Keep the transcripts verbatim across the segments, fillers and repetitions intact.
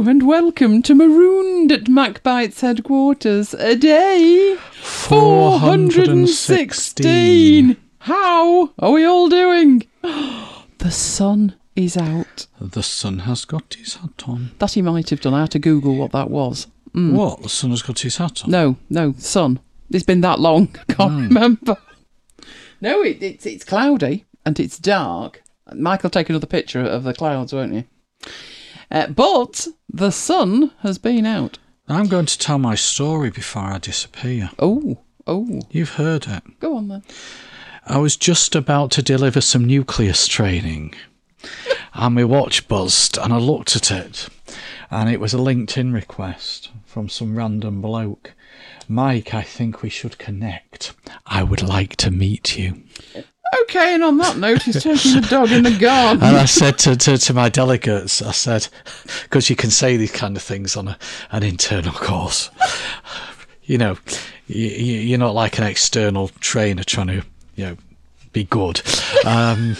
Hello and welcome to Marooned at MacBite's headquarters. A day four hundred sixteen. How are we all doing? The sun is out. The sun has got his hat on. That he might have done. I had to Google what that was. Mm. What? The sun has got his hat on? No, no, sun. It's been that long. I can't mm. remember. No, it, it's it's cloudy and it's dark. Mike will take another picture of the clouds, won't you? Uh, but the sun has been out. I'm going to tell my story before I disappear. Oh, oh. You've heard it. Go on then. I was just about to deliver some nucleus training and my watch buzzed and I looked at it and it was a LinkedIn request from some random bloke. Mike, I think we should connect. I would like to meet you. Okay, and on that note, he's taking the dog in the garden. And I said to, to, to my delegates, I said, because you can say these kind of things on a, an internal course. You know, you, you're not like an external trainer trying to, you know, be good. Um,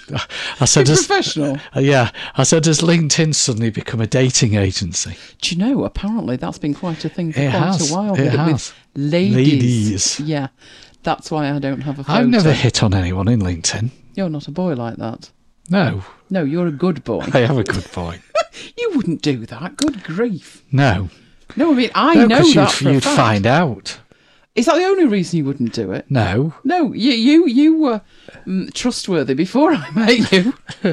I said, be professional. Uh, yeah, I said, has LinkedIn suddenly become a dating agency? Do you know, apparently that's been quite a thing for it quite has. a while. It with, has. With ladies. Ladies. Yeah, that's why I don't have a photo. I've never hit on anyone in LinkedIn. You're not a boy like that. No. No, you're a good boy. I am a good boy. You wouldn't do that. Good grief. No. No, I mean, I no, know that you'd, for a you'd fact. find out. Is that the only reason you wouldn't do it? No. No, you you, you were um, trustworthy before I met you.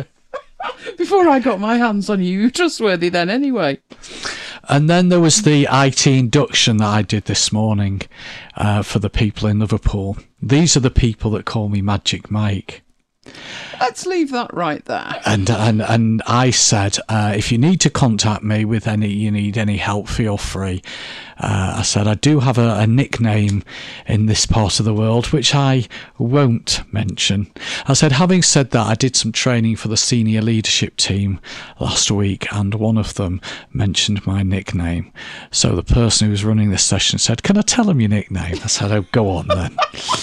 Before I got my hands on you, you were trustworthy then anyway. And then there was the I T induction that I did this morning uh, for the people in Liverpool. These are the people that call me Magic Mike. Let's leave that right there. And and and I said, uh, if you need to contact me with any, you need any help, feel free. Uh, I said, I do have a, a nickname in this part of the world, which I won't mention. I said, having said that, I did some training for the senior leadership team last week, and one of them mentioned my nickname. So the person who was running this session said, can I tell him your nickname? I said, oh, go on then.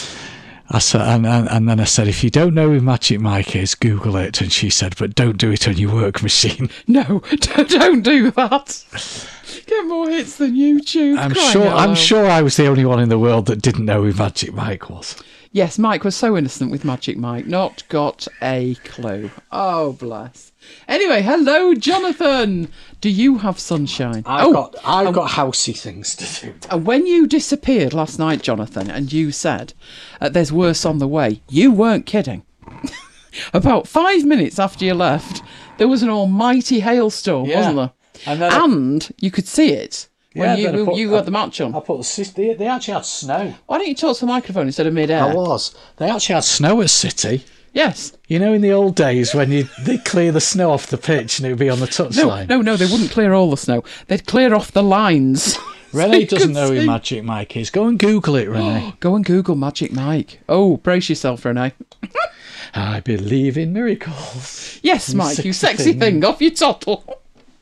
I said, and, and, and then I said, if you don't know who Magic Mike is, Google it. And she said, but don't do it on your work machine. No, don't, don't do that. Get more hits than YouTube. I'm sure. I'm sure I was the only one in the world that didn't know who Magic Mike was. Yes, Mike was so innocent with Magic Mike, not got a clue. Oh, bless. Anyway, hello, Jonathan. Do you have sunshine? I've oh, got. I've um, got housey things to do. And when you disappeared last night, Jonathan, and you said uh, there's worse on the way, you weren't kidding. About five minutes after you left, there was an almighty hailstorm, yeah. wasn't there? And, then and I, you could see it when yeah, you put, you got the match on. I put the they, they actually had snow. Why don't you talk to the microphone instead of mid-air? I was. They actually had snow at City. Yes. You know, in the old days when you they clear the snow off the pitch and it would be on the touchline. No, no, no, they wouldn't clear all the snow. They'd clear off the lines. Renee so doesn't know see. who Magic Mike is. Go and Google it, Renee. Go and Google Magic Mike. Oh, brace yourself, Renee. I believe in miracles. Yes, you Mike, sexy you sexy thing. thing. Off your tottle.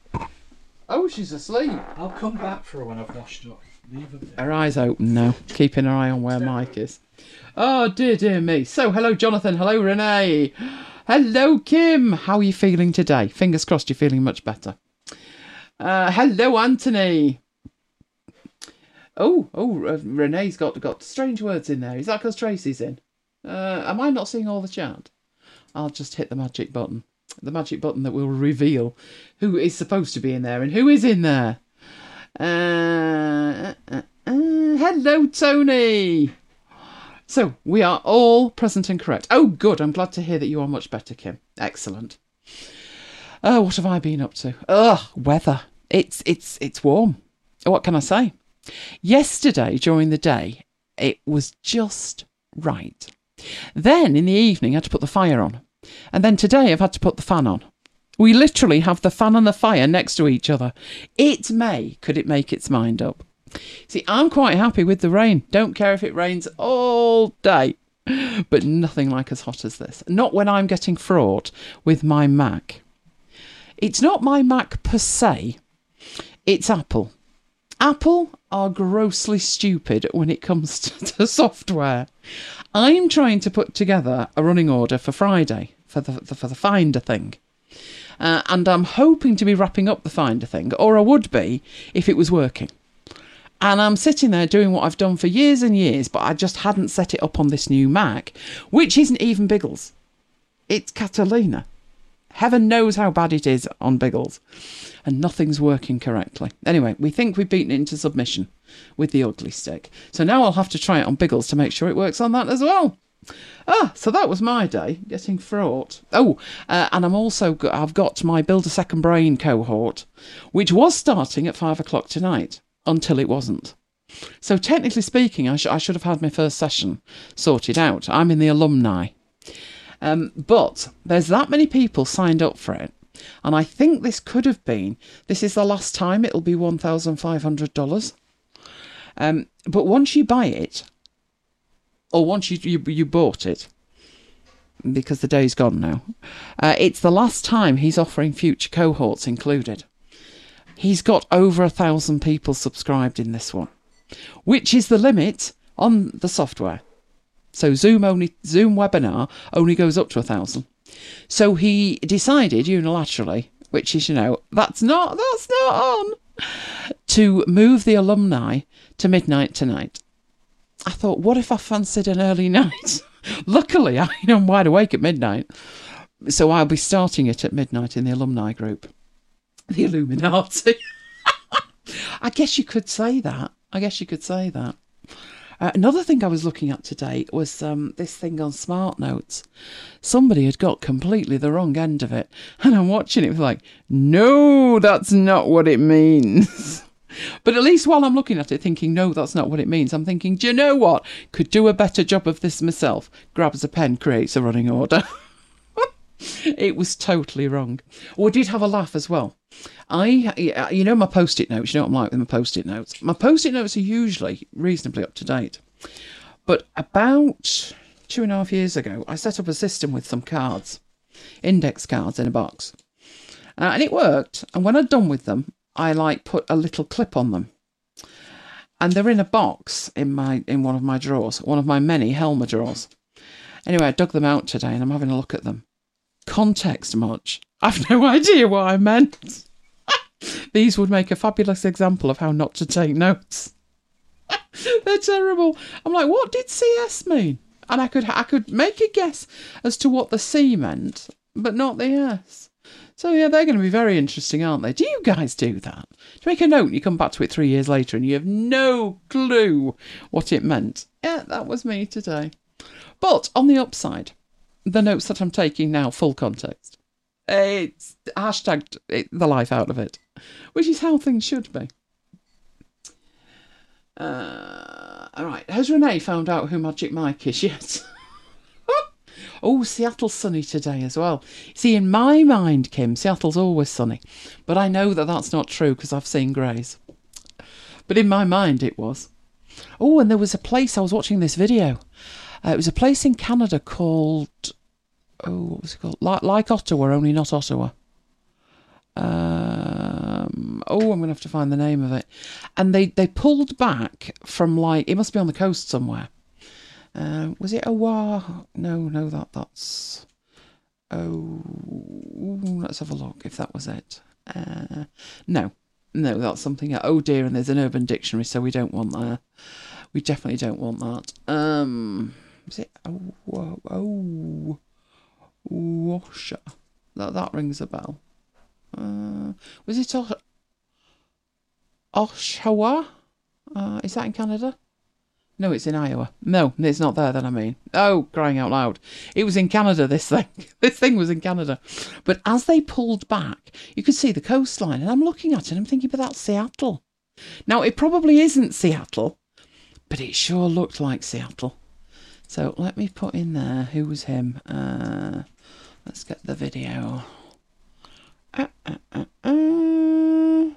Oh, she's asleep. I'll come back for her when I've washed up. Leave her, her eyes open now, keeping her eye on where Mike is. Oh, dear, dear me. So, hello, Jonathan. Hello, Renee. Hello, Kim. How are you feeling today? Fingers crossed you're feeling much better. Uh, hello, Anthony. Oh, oh, uh, Renee's got, got strange words in there. Is that because Tracy's in? Uh, am I not seeing all the chat? I'll just hit the magic button. The magic button that will reveal who is supposed to be in there and who is in there. Uh, uh, uh, hello, Tony. So, we are all present and correct. Oh, good. I'm glad to hear that you are much better, Kim. Excellent. Oh, what have I been up to? Ugh, weather. It's, it's, it's warm. What can I say? Yesterday, during the day, it was just right. Then, in the evening, I had to put the fire on. And then today, I've had to put the fan on. We literally have the fan and the fire next to each other. It may, could it make its mind up? See, I'm quite happy with the rain. Don't care if it rains all day. But nothing like as hot as this. Not when I'm getting fraught with my Mac. It's not my Mac per se. It's Apple. Apple are grossly stupid when it comes to, to software. I'm trying to put together a running order for Friday for the, the for the Finder thing. Uh, and I'm hoping to be wrapping up the Finder thing, or I would be if it was working. And I'm sitting there doing what I've done for years and years, but I just hadn't set it up on this new Mac, which isn't even Biggles. It's Catalina. Heaven knows how bad it is on Biggles. And nothing's working correctly. Anyway, we think we've beaten it into submission with the ugly stick. So now I'll have to try it on Biggles to make sure it works on that as well. Ah, so that was my day, getting fraught. Oh, uh, and I'm also, got, I've got my Build a Second Brain cohort, which was starting at five o'clock tonight. Until it wasn't. So technically speaking, I, sh- I should have had my first session sorted out. I'm in the alumni. Um, but there's that many people signed up for it. And I think this could have been, this is the last time it'll be one thousand five hundred dollars. Um, but once you buy it, or once you, you, you bought it, because the day's gone now, uh, it's the last time he's offering future cohorts included. He's got over a thousand people subscribed in this one, which is the limit on the software. So Zoom only Zoom webinar only goes up to a thousand. So he decided unilaterally, which is, you know, that's not that's not on, to move the alumni to midnight tonight. I thought, what if I fancied an early night? Luckily, I, you know, I'm wide awake at midnight, so I'll be starting it at midnight in the alumni group. The Illuminati. I guess you could say that. I guess you could say that. Uh, another thing I was looking at today was um, this thing on Smart Notes. Somebody had got completely the wrong end of it. And I'm watching it like, no, that's not what it means. But at least while I'm looking at it thinking, no, that's not what it means, I'm thinking, do you know what? Could do a better job of this myself. Grabs a pen, creates a running order. It was totally wrong. Oh, I did have a laugh as well. I, you know, my post-it notes, you know what I'm like with my post-it notes. My post-it notes are usually reasonably up to date. But about two and a half years ago, I set up a system with some cards, index cards in a box. Uh, and it worked. And when I'd done with them, I like put a little clip on them. And they're in a box in my in one of my drawers, one of my many Helmer drawers. Anyway, I dug them out today and I'm having a look at them. Context much? I've no idea what I meant. These would make a fabulous example of how not to take notes. They're terrible. I'm like, what did C S mean? And I could I could make a guess as to what the C meant, but not the S. So yeah, they're going to be very interesting, aren't they? Do you guys do that? Do you make a note and you come back to it three years later and you have no clue what it meant? Yeah, that was me today. But on the upside, the notes that I'm taking now, full context. It's hashtagged it, the life out of it, which is how things should be. Uh, all right, has Renee found out who Magic Mike is yet? Oh, Seattle's sunny today as well. See, in my mind, Kim, Seattle's always sunny. But I know that that's not true because I've seen greys. But in my mind, it was. Oh, and there was a place, I was watching this video. Uh, it was a place in Canada called... Oh, what was it called? Like, like Ottawa, only not Ottawa. Um, oh, I'm going to have to find the name of it. And they, they pulled back from, like... It must be on the coast somewhere. Uh, was it Oahu? No, no, that that's... Oh, let's have a look if that was it. Uh, no, no, that's something else. Oh dear, and there's an Urban Dictionary, so we don't want that. We definitely don't want that. Um, was it... Oh, oh, oh Washer. That, that rings a bell. Uh, was it Osh- Oshawa? Uh, is that in Canada? No, it's in Iowa. No, it's not there then, I mean. Oh, crying out loud. It was in Canada, this thing. This thing was in Canada. But as they pulled back, you could see the coastline. And I'm looking at it and I'm thinking, but that's Seattle. Now, it probably isn't Seattle, but it sure looked like Seattle. So let me put in there, who was him? Uh, let's get the video. Uh, uh, uh, uh.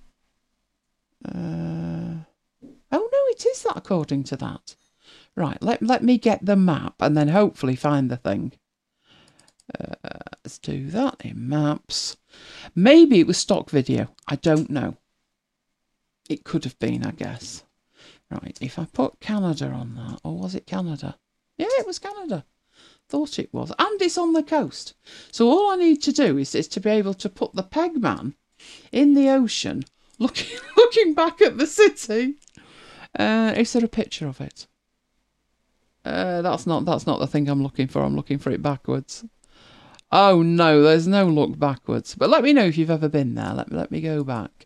Uh... Oh, no, it is that according to that. Right, let, let me get the map and then hopefully find the thing. Uh, let's do that in maps. Maybe it was stock video. I don't know. It could have been, I guess. Right, if I put Canada on that, or was it Canada? Yeah, it was Canada. Thought it was. And it's on the coast. So all I need to do is, is to be able to put the Pegman in the ocean, looking looking back at the city. Uh, is there a picture of it? Uh, that's not that's not the thing I'm looking for. I'm looking for it backwards. Oh no, there's no look backwards. But let me know if you've ever been there. Let me let me go back.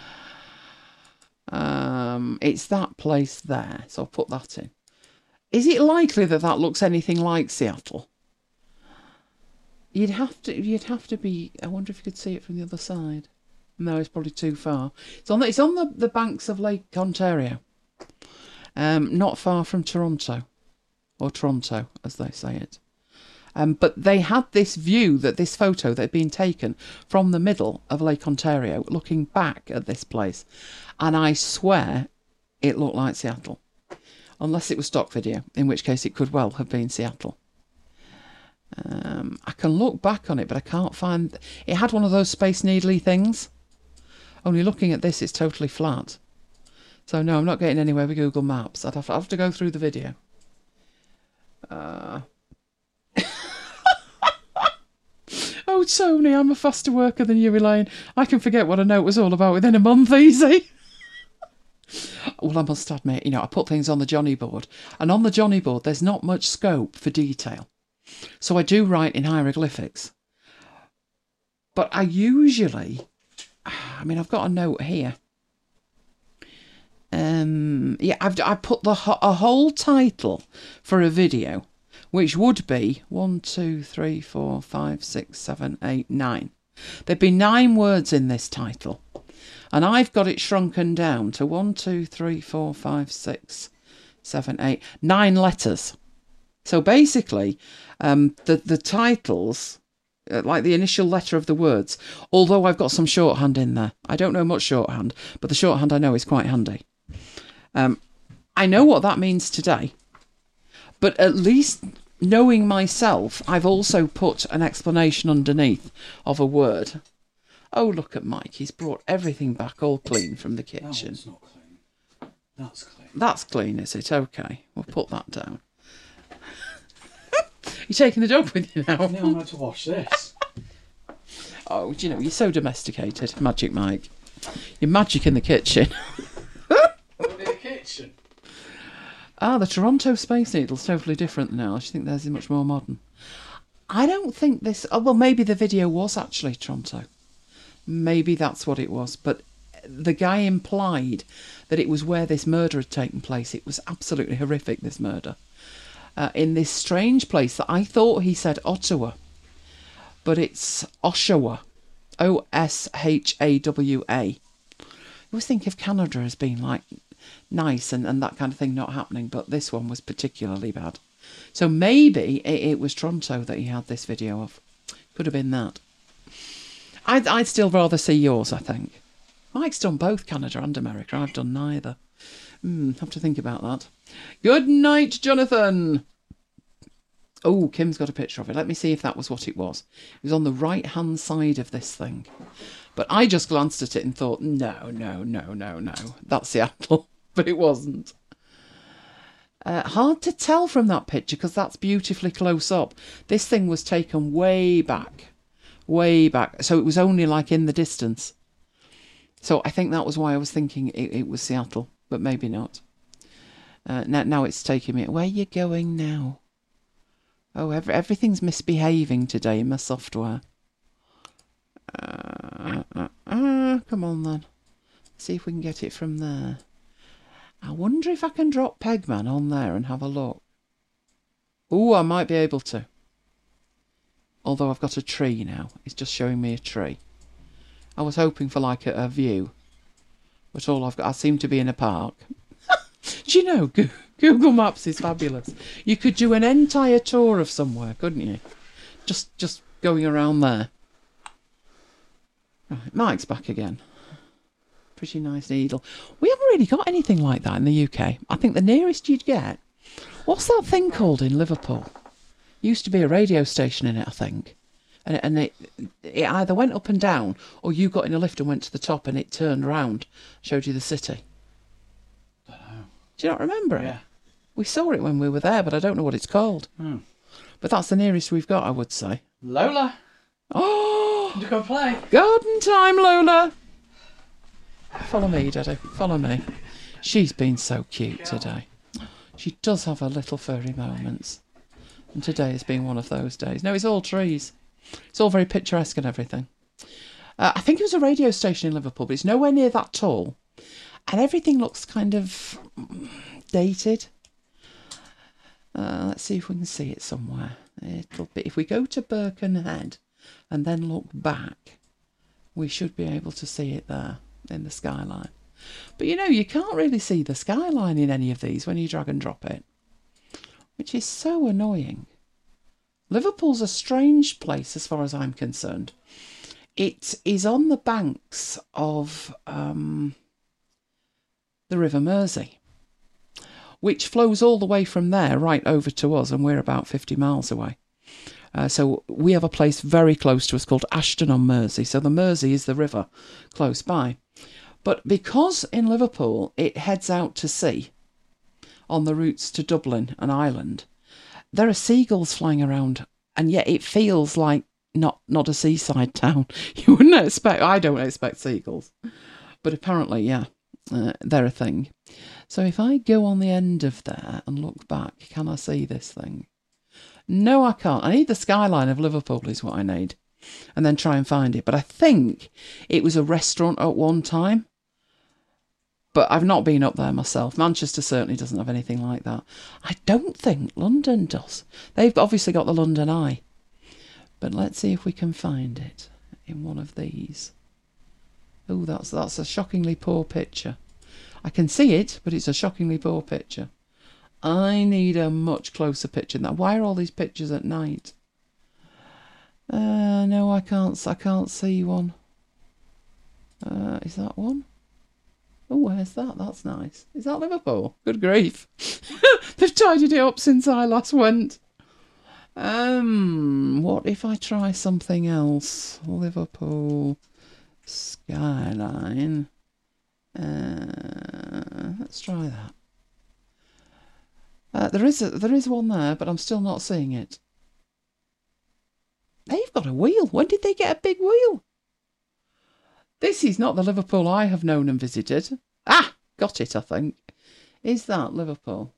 Um, it's that place there. So I'll put that in. Is it likely that that looks anything like Seattle? You'd have to. You'd have to be. I wonder if you could see it from the other side. No, it's probably too far. It's on. The, it's on the, the banks of Lake Ontario. Um, not far from Toronto, or Toronto, as they say it. Um, but they had this view, that this photo that had been taken from the middle of Lake Ontario, looking back at this place, and I swear it looked like Seattle. Unless it was stock video, in which case it could well have been Seattle. Um, I can look back on it, but I can't find... It had one of those Space Needly things. Only looking at this, it's totally flat. So no, I'm not getting anywhere with Google Maps. I'd have to, I'd have to go through the video. Uh... Oh, Tony, I'm a faster worker than you, Elaine. I can forget what a note was all about within a month, easy. Well, I must admit, you know, I put things on the Johnny board, and on the Johnny board, there's not much scope for detail. So I do write in hieroglyphics. But I usually, I mean, I've got a note here. Um, yeah, I've I put the a whole title for a video, which would be one, two, three, four, five, six, seven, eight, nine. There'd be nine words in this title. And I've got it shrunken down to one, two, three, four, five, six, seven, eight, nine letters. So basically, um, the, the titles, uh, like the initial letter of the words, although I've got some shorthand in there. I don't know much shorthand, but the shorthand I know is quite handy. Um, I know what that means today, but at least knowing myself, I've also put an explanation underneath of a word. Oh, look at Mike. He's brought everything back all clean from the kitchen. That one's not clean. That's clean. That's clean, is it? Okay. We'll put that down. You're taking the dog with you now? Now I'm going to wash this. Oh, do you know, you're so domesticated, Magic Mike. You're magic in the kitchen. In the kitchen? Ah, the Toronto Space Needle's totally different now. I think theirs is much more modern. I don't think this... Oh, well, maybe the video was actually Toronto. Maybe that's what it was. But the guy implied that it was where this murder had taken place. It was absolutely horrific, this murder. Uh, in this strange place that I thought he said Ottawa. But it's Oshawa. O S H A W A. I always think of Canada as being like nice and, and that kind of thing not happening. But this one was particularly bad. So maybe it, it was Toronto that he had this video of. Could have been that. I'd, I'd still rather see yours, I think. Mike's done both Canada and America. I've done neither. Hmm, have to think about that. Good night, Jonathan. Oh, Kim's got a picture of it. Let me see if that was what it was. It was on the right-hand side of this thing. But I just glanced at it and thought, no, no, no, no, no. That's Seattle. But it wasn't. Uh, hard to tell from that picture because that's beautifully close up. This thing was taken way back. Way back. So it was only like in the distance. So I think that was why I was thinking it, it was Seattle. But maybe not. Uh, now, now it's taking me... Where are you going now? Oh, every, everything's misbehaving today in my software. Uh, uh, uh, come on then. See if we can get it from there. I wonder if I can drop Pegman on there and have a look. Oh, I might be able to. Although I've got a tree now. It's just showing me a tree. I was hoping for like a, a view. But all I've got... I seem to be in a park. Do you know, Google Maps is fabulous. You could do an entire tour of somewhere, couldn't you? Just just going around there. Right, Mike's back again. Pretty nice needle. We haven't really got anything like that in the U K. I think the nearest you'd get... What's that thing called in Liverpool? Used to be a radio station in it, I think. And, and it, it either went up and down, or you got in a lift and went to the top and it turned around, showed you the city. I don't know. Do you not remember it? Yeah. We saw it when we were there, but I don't know what it's called. Oh. But that's the nearest we've got, I would say. Lola, Oh, to go play. garden time, Lola. Follow me, Daddy. Follow me. She's been so cute today. She does have her little furry moments. And today has been one of those days. No, it's all trees. It's all very picturesque and everything. Uh, I think it was a radio station in Liverpool, but it's nowhere near that tall. And everything looks kind of dated. Uh, let's see if we can see it somewhere. It'll be, if we go to Birkenhead and then look back, we should be able to see it there in the skyline. But you know, you can't really see the skyline in any of these when you drag and drop it, which is so annoying. Liverpool's a strange place as far as I'm concerned. It is on the banks of um, the River Mersey, which flows all the way from there right over to us, and we're about fifty miles away. Uh, so we have a place very close to us called Ashton on Mersey. So the Mersey is the river close by. But because in Liverpool it heads out to sea on the routes to Dublin and Ireland, there are seagulls flying around, and yet it feels like not, not a seaside town. You wouldn't expect, I don't expect seagulls. But apparently, yeah, uh, they're a thing. So if I go on the end of there and look back, can I see this thing? No, I can't. I need the skyline of Liverpool is what I need. And then try and find it. But I think it was a restaurant at one time. But I've not been up there myself. Manchester certainly doesn't have anything like that. I don't think London does. They've obviously got the London Eye. But let's see if we can find it in one of these. Oh, that's that's a shockingly poor picture. I can see it, but it's a shockingly poor picture. I need a much closer picture than that. Why are all these pictures at night? Uh, no, I can't. I can't see one. Uh, is that one? Oh, where's that? That's nice. Is that Liverpool? Good grief. They've tidied it up since I last went. Um, what if I try something else? Liverpool skyline. Uh, let's try that. Uh, there is a, there is one there, but I'm still not seeing it. They've got a wheel. When did they get a big wheel? This is not the Liverpool I have known and visited. Ah, got it, I think. Is that Liverpool?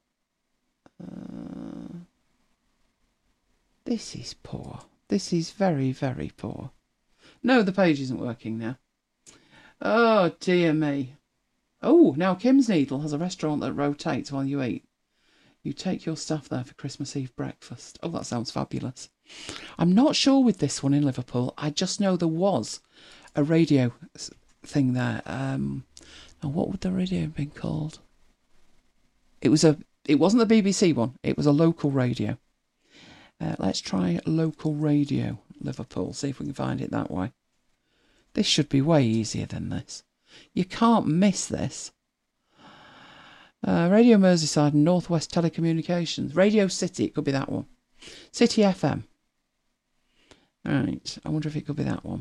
Uh, this is poor. This is very, very poor. No, the page isn't working now. Oh, dear me. Oh, now Kim's Needle has a restaurant that rotates while you eat. You take your staff there for Christmas Eve breakfast. Oh, that sounds fabulous. I'm not sure with this one in Liverpool. I just know there was a radio thing there. Um, now, what would the radio have been called? It was a. It wasn't the B B C one. It was a local radio. Uh, let's try local radio Liverpool. See if we can find it that way. This should be way easier than this. You can't miss this. Uh, Radio Merseyside and North West Telecommunications. Radio City, it could be that one. City F M. Right, I wonder if it could be that one.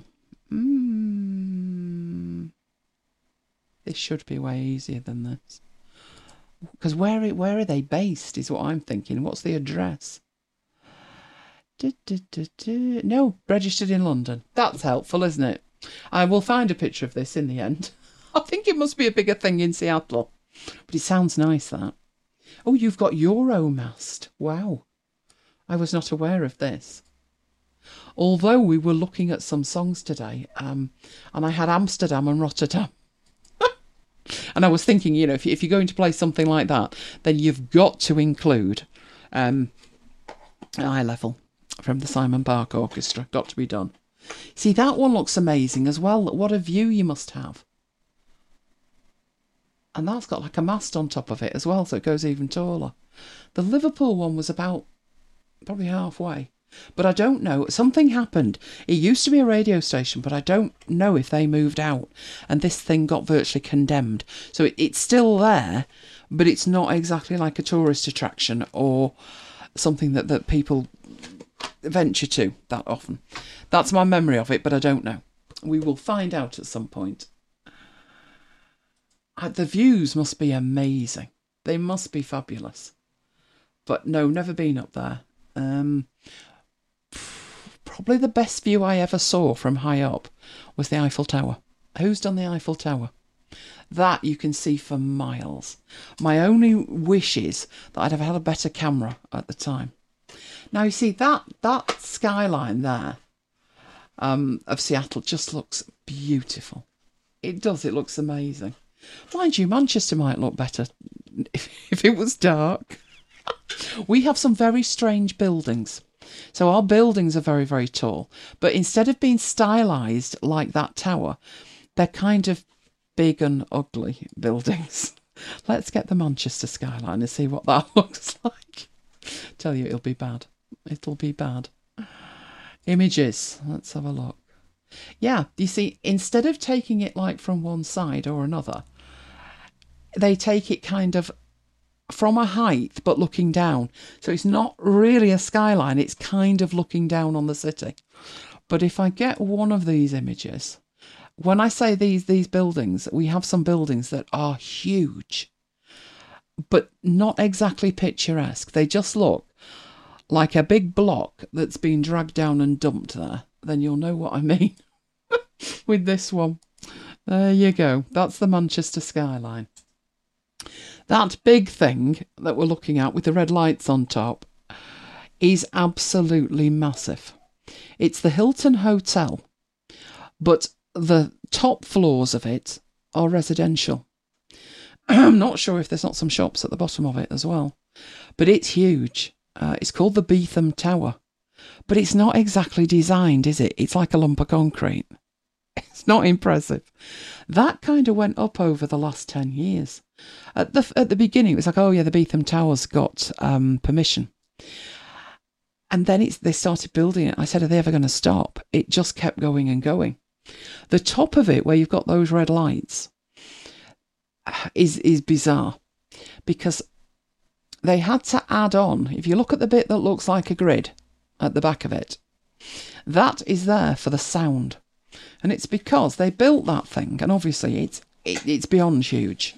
Mm. This should be way easier than this. Because where, where are they based is what I'm thinking. What's the address? Du, du, du, du. No, registered in London. That's helpful, isn't it? I will find a picture of this in the end. I think it must be a bigger thing in Seattle. But it sounds nice, that. Oh, you've got Euromast. Wow. I was not aware of this. Although we were looking at some songs today, um, and I had Amsterdam and Rotterdam. And I was thinking, you know, if, you, if you're going to play something like that, then you've got to include um, Eye Level from the Simon Park Orchestra. Got to be done. See, that one looks amazing as well. What a view you must have. And that's got like a mast on top of it as well, so it goes even taller. The Liverpool one was about probably halfway. But I don't know. Something happened. It used to be a radio station, but I don't know if they moved out. And this thing got virtually condemned. So it, it's still there, but it's not exactly like a tourist attraction or something that, that people venture to that often. That's my memory of it, but I don't know. We will find out at some point. The views must be amazing. They must be fabulous. But no, never been up there. Um, probably the best view I ever saw from high up was the Eiffel Tower. Who's done the Eiffel Tower? That you can see for miles. My only wish is that I'd have had a better camera at the time. Now you see that that skyline there um, of Seattle just looks beautiful. It does. It looks amazing. Mind you, Manchester might look better if, if it was dark. We have some very strange buildings. So our buildings are very, very tall. But instead of being stylised like that tower, they're kind of big and ugly buildings. Let's get the Manchester skyline and see what that looks like. Tell you, it'll be bad. It'll be bad. Images. Let's have a look. Yeah, you see, instead of taking it like from one side or another, they take it kind of from a height but looking down. So it's not really a skyline, it's kind of looking down on the city. But if I get one of these images, when I say these these buildings, we have some buildings that are huge, but not exactly picturesque. They just look like a big block that's been dragged down and dumped there. Then you'll know what I mean with this one. There you go. That's the Manchester skyline. That big thing that we're looking at with the red lights on top is absolutely massive. It's the Hilton Hotel, but the top floors of it are residential. I'm not sure if there's not some shops at the bottom of it as well, but it's huge. Uh, it's called the Beetham Tower, but it's not exactly designed, is it? It's like a lump of concrete. It's not impressive. That kind of went up over the last ten years. At the at the beginning, it was like, oh yeah, the Beetham Tower's got um, permission. And then it's they started building it. I said, are they ever going to stop? It just kept going and going. The top of it, where you've got those red lights, is is bizarre, because they had to add on, if you look at the bit that looks like a grid at the back of it, that is there for the sound. And it's because they built that thing, and obviously it's it, it's beyond huge.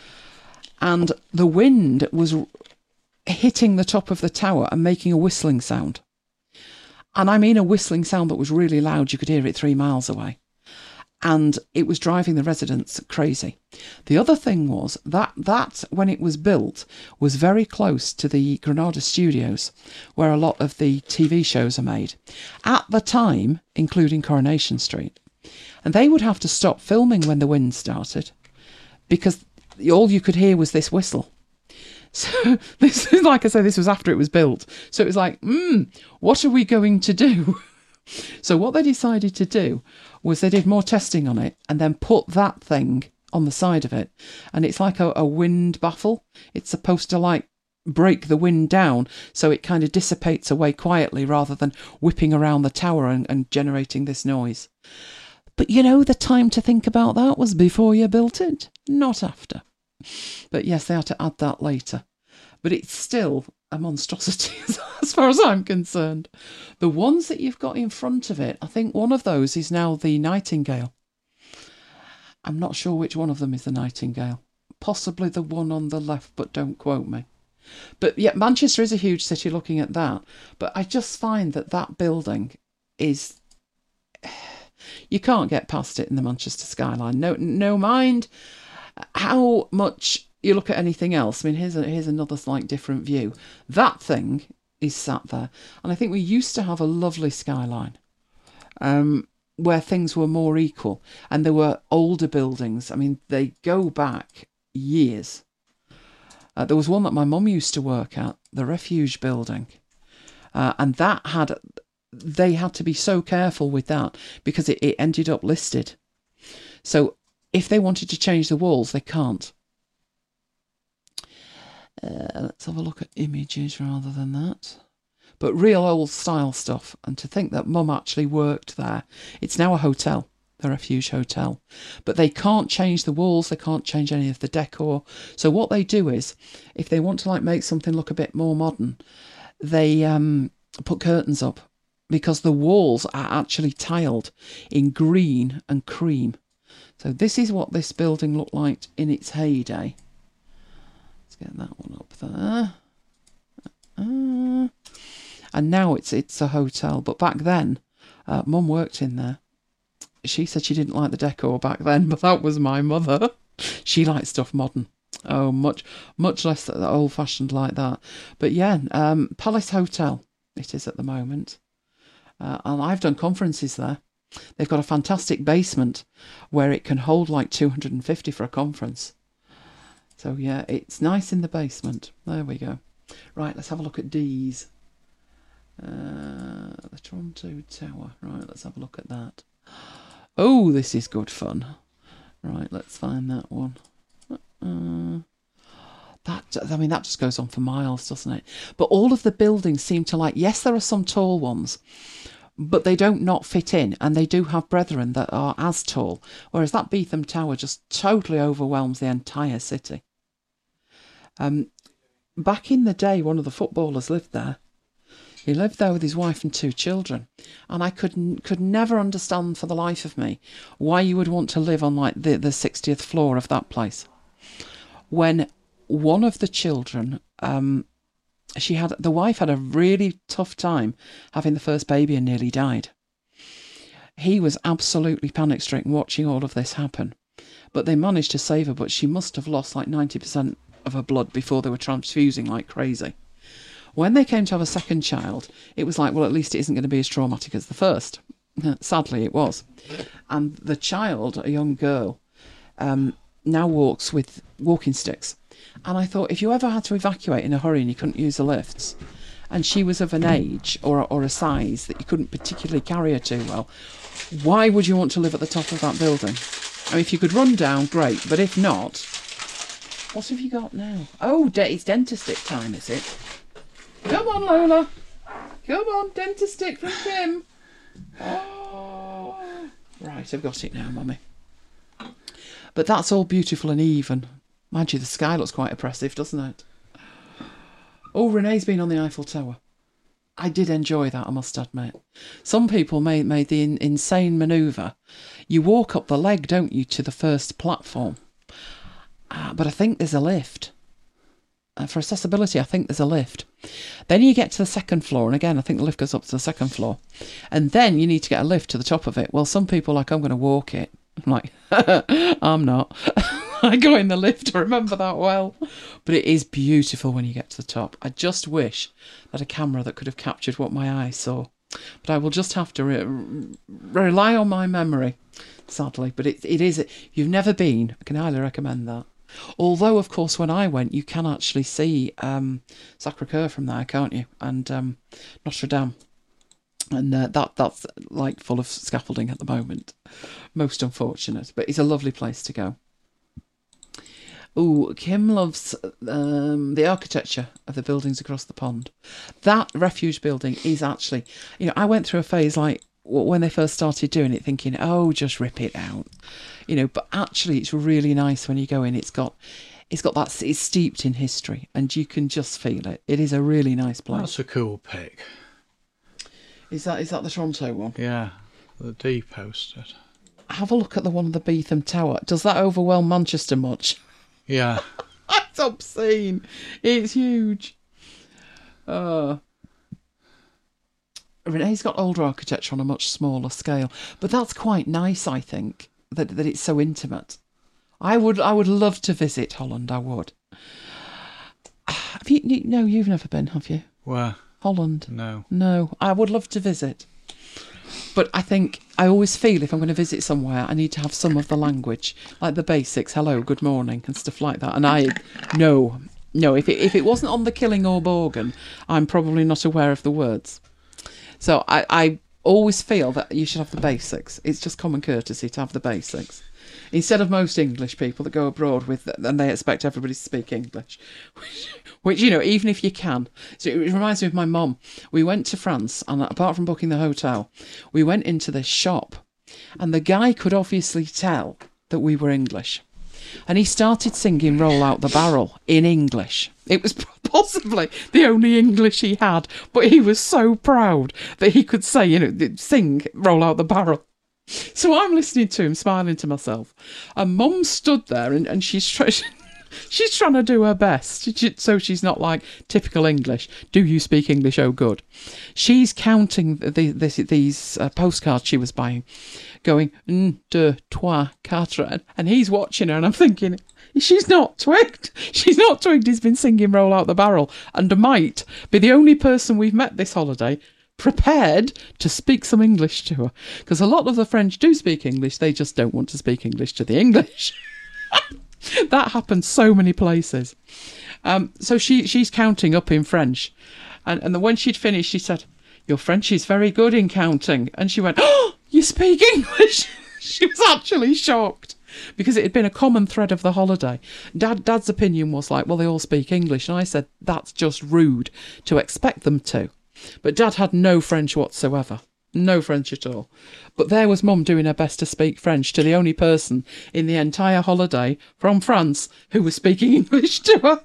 And the wind was hitting the top of the tower and making a whistling sound. And I mean a whistling sound that was really loud. You could hear it three miles away. And it was driving the residents crazy. The other thing was that that, when it was built, was very close to the Granada Studios, where a lot of the T V shows are made. At the time, including Coronation Street. And they would have to stop filming when the wind started, because all you could hear was this whistle. So this is, like I said, this was after it was built. So it was like, hmm, what are we going to do? So what they decided to do was they did more testing on it and then put that thing on the side of it. And it's like a, a wind baffle. It's supposed to like break the wind down so it kind of dissipates away quietly rather than whipping around the tower and, and generating this noise. But you know, the time to think about that was before you built it, not after. But yes, they had to add that later. But it's still a monstrosity as far as I'm concerned. The ones that you've got in front of it, I think one of those is now the Nightingale. I'm not sure which one of them is the Nightingale. Possibly the one on the left, but don't quote me. But yeah, Manchester is a huge city looking at that. But I just find that that building is... You can't get past it in the Manchester skyline. No, no mind how much you look at anything else. I mean, here's a, here's another slight different view. That thing is sat there. And I think we used to have a lovely skyline um, where things were more equal. And there were older buildings. I mean, they go back years. Uh, there was one that my mum used to work at, the Refuge building. Uh, and that had... They had to be so careful with that because it, it ended up listed. So if they wanted to change the walls, they can't. Uh, let's have a look at images rather than that. But real old style stuff. And to think that Mum actually worked there. It's now a hotel, the Refuge Hotel. But they can't change the walls. They can't change any of the decor. So what they do is, if they want to like make something look a bit more modern, they um, put curtains up. Because the walls are actually tiled in green and cream. So this is what this building looked like in its heyday. Let's get that one up there. Uh, and now it's it's a hotel. But back then, uh, Mum worked in there. She said she didn't like the decor back then, but that was my mother. She liked stuff modern. Oh, much much less old-fashioned like that. But yeah, um, Palace Hotel it is at the moment. Uh, and I've done conferences there. They've got a fantastic basement where it can hold like two hundred fifty for a conference. So yeah, it's nice in the basement. There we go. Right, let's have a look at D's. Uh, the Toronto Tower. Right, let's have a look at that. Oh, this is good fun. Right, let's find that one. Uh, that I mean, that just goes on for miles, doesn't it? But all of the buildings seem to like, yes, there are some tall ones, but they don't not fit in, and they do have brethren that are as tall, whereas that Beetham Tower just totally overwhelms the entire city. Um, back in the day, one of the footballers lived there. He lived there with his wife and two children, and I could could never understand for the life of me why you would want to live on like the, the sixtieth floor of that place. When one of the children, um, she had the wife had a really tough time having the first baby and nearly died. He was absolutely panic-stricken watching all of this happen, but they managed to save her. But she must have lost like ninety percent of her blood before they were transfusing like crazy. When they came to have a second child, it was like, well, at least it isn't going to be as traumatic as the first. Sadly, it was. And the child, a young girl, um, now walks with walking sticks. And I thought, if you ever had to evacuate in a hurry and you couldn't use the lifts, and she was of an age or, or a size that you couldn't particularly carry her too well, why would you want to live at the top of that building? I mean, if you could run down, great. But if not, what have you got now? Oh, it's dentist stick time, is it? Come on, Lola. Come on, dentist stick from Kim. Oh. Right, I've got it now, Mummy. But that's all beautiful and even. Mind you, the sky looks quite oppressive, doesn't it? Oh, Renee's been on the Eiffel Tower. I did enjoy that, I must admit. Some people made, made the in, insane manoeuvre. You walk up the leg, don't you, to the first platform. Uh, but I think there's a lift. Uh, for accessibility, I think there's a lift. Then you get to the second floor, and again, I think the lift goes up to the second floor. And then you need to get a lift to the top of it. Well, some people are like, I'm going to walk it. I'm like, I'm not. I go in the lift, I remember that well. But it is beautiful when you get to the top. I just wish that a camera that could have captured what my eyes saw. But I will just have to re- rely on my memory, sadly. But it, it is, if you've never been, I can highly recommend that. Although, of course, when I went, you can actually see um, Sacré-Cœur from there, can't you? And um, Notre Dame. And uh, that that's like full of scaffolding at the moment. Most unfortunate. But it's a lovely place to go. Oh, Kim loves um, the architecture of the buildings across the pond. That refuge building is actually, you know, I went through a phase like when they first started doing it, thinking, oh, just rip it out. You know, but actually it's really nice when you go in. It's got it's got that, it's steeped in history and you can just feel it. It is a really nice place. That's a cool pic. Is that is that the Toronto one? Yeah, the D posted. Have a look at the one of the Beetham Tower. Does that overwhelm Manchester much? Yeah. It's obscene. It's huge. Uh, Renee's got older architecture on a much smaller scale, but that's quite nice, I think, that that it's so intimate. I would I would love to visit Holland, I would. Have you, you no, you've never been, have you? Where? Holland. No. No, I would love to visit. But I think I always feel if I'm going to visit somewhere, I need to have some of the language, like the basics, hello, good morning, and stuff like that. And I, no, no, if it, if it wasn't on the Killing or Borgen, I'm probably not aware of the words. So I, I always feel that you should have the basics. It's just common courtesy to have the basics. Instead of most English people that go abroad with and they expect everybody to speak English, which, which, you know, even if you can. So it reminds me of my mum. We went to France, and apart from booking the hotel, we went into this shop, and the guy could obviously tell that we were English. And he started singing Roll Out the Barrel in English. It was possibly the only English he had, but he was so proud that he could say, you know, sing Roll Out the Barrel. So I'm listening to him, smiling to myself. And Mum stood there, and, and she's trying. She's trying to do her best, so she's not like typical English. Do you speak English? Oh, good. She's counting the, this, these uh, postcards she was buying, going, un, deux, trois, quatre, and he's watching her, and I'm thinking, she's not twigged. She's not twigged. He's been singing Roll Out the Barrel, and might be the only person we've met this holiday prepared to speak some English to her. Because a lot of the French do speak English, they just don't want to speak English to the English. That happens so many places. Um, so she she's counting up in French. And, and then when she'd finished, she said, your French is very good in counting. And she went, oh, you speak English? She was actually shocked. Because it had been a common thread of the holiday. Dad, Dad's opinion was like, well, they all speak English. And I said, that's just rude to expect them to. But Dad had no French whatsoever. No French at all. But there was Mum doing her best to speak French to the only person in the entire holiday from France who was speaking English to her.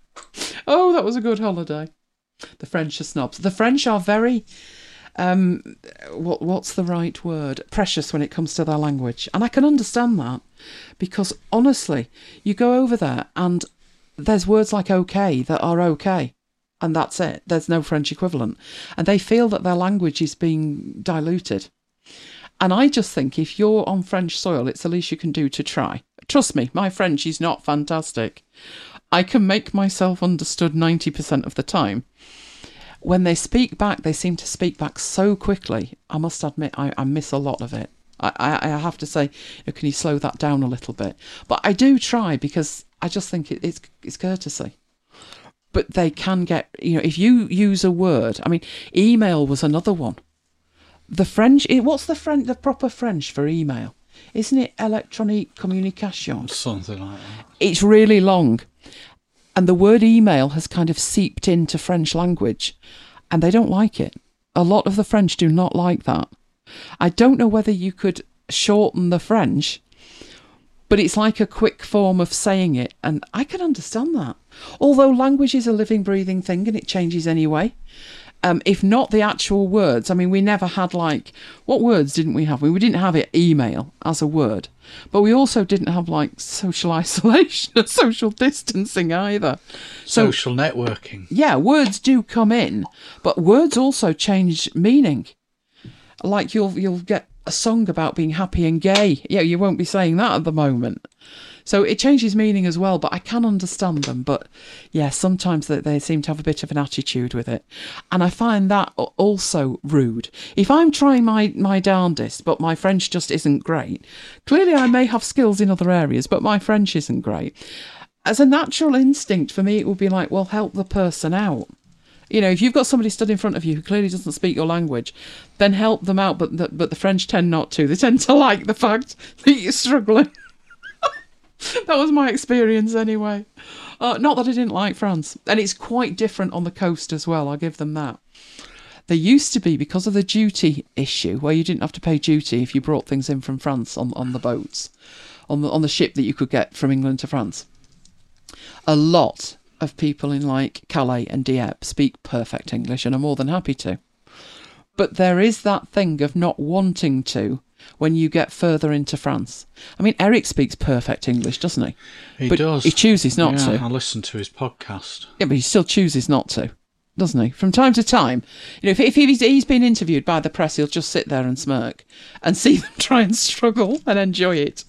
Oh, that was a good holiday. The French are snobs. The French are very, um, what what's the right word? Precious when it comes to their language. And I can understand that. Because honestly, you go over there and there's words like okay that are okay. And that's it. There's no French equivalent. And they feel that their language is being diluted. And I just think if you're on French soil, it's the least you can do to try. Trust me, my French is not fantastic. I can make myself understood ninety percent of the time. When they speak back, they seem to speak back so quickly. I must admit, I, I miss a lot of it. I, I, I have to say, you know, can you slow that down a little bit? But I do try because I just think it, it's it's courtesy. But they can get, you know, if you use a word, I mean, email was another one. The French, what's the French, the proper French for email? Isn't it electronique communication? Something like that. It's really long. And the word email has kind of seeped into French language. And they don't like it. A lot of the French do not like that. I don't know whether you could shorten the French, but it's like a quick form of saying it. And I can understand that. Although language is a living, breathing thing and it changes anyway. Um, if not the actual words, I mean, we never had like, what words didn't we have? We, we didn't have it email as a word, but we also didn't have like social isolation or social distancing either. So, social networking. Yeah, words do come in, but words also change meaning. Like you'll you'll get a song about being happy and gay. Yeah, you won't be saying that at the moment. So it changes meaning as well, but I can understand them. But yeah, sometimes they, they seem to have a bit of an attitude with it. And I find that also rude. If I'm trying my, my darndest, but my French just isn't great, clearly I may have skills in other areas, but my French isn't great. As a natural instinct for me, it would be like, well, help the person out. You know, if you've got somebody stood in front of you who clearly doesn't speak your language, then help them out. But the, but the French tend not to. They tend to like the fact that you're struggling. That was my experience anyway. Uh, not that I didn't like France. And it's quite different on the coast as well, I'll give them that. There used to be, because of the duty issue, where you didn't have to pay duty if you brought things in from France on, on the boats, on the, on the ship that you could get from England to France. A lot of people in like Calais and Dieppe speak perfect English and are more than happy to. But there is that thing of not wanting to when you get further into France. I mean, Eric speaks perfect English, doesn't he? He but does. He chooses not yeah, to. I listen to his podcast. Yeah, but he still chooses not to, doesn't he? From time to time. You know, if, if he's, he's been interviewed by the press, he'll just sit there and smirk and see them try and struggle and enjoy it.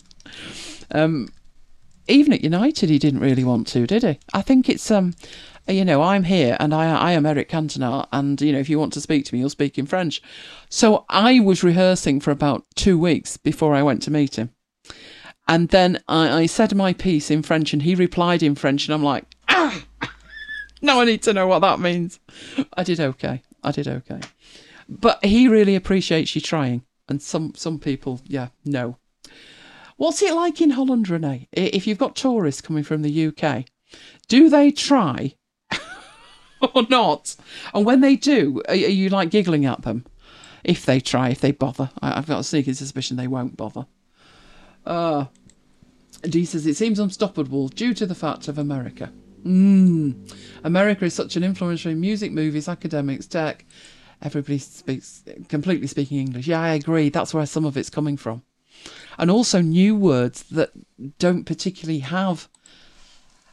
Um, even at United, he didn't really want to, did he? I think it's... um. You know, I'm here and I I am Eric Cantona, and, you know, if you want to speak to me, you'll speak in French. So I was rehearsing for about two weeks before I went to meet him. And then I, I said my piece in French and he replied in French and I'm like, ah, now I need to know what that means. I did okay. I did okay. But he really appreciates you trying. And some, some people, yeah, no. What's it like in Holland, Renee? If you've got tourists coming from the U K, do they try or not? And when they do, are you like giggling at them? If they try, if they bother. I've got a sneaking suspicion they won't bother. Uh, Dee says, it seems unstoppable due to the fact of America. Mm. America is such an influencer in music, movies, academics, tech. Everybody speaks, completely speaking English. Yeah, I agree. That's where some of it's coming from. And also new words that don't particularly have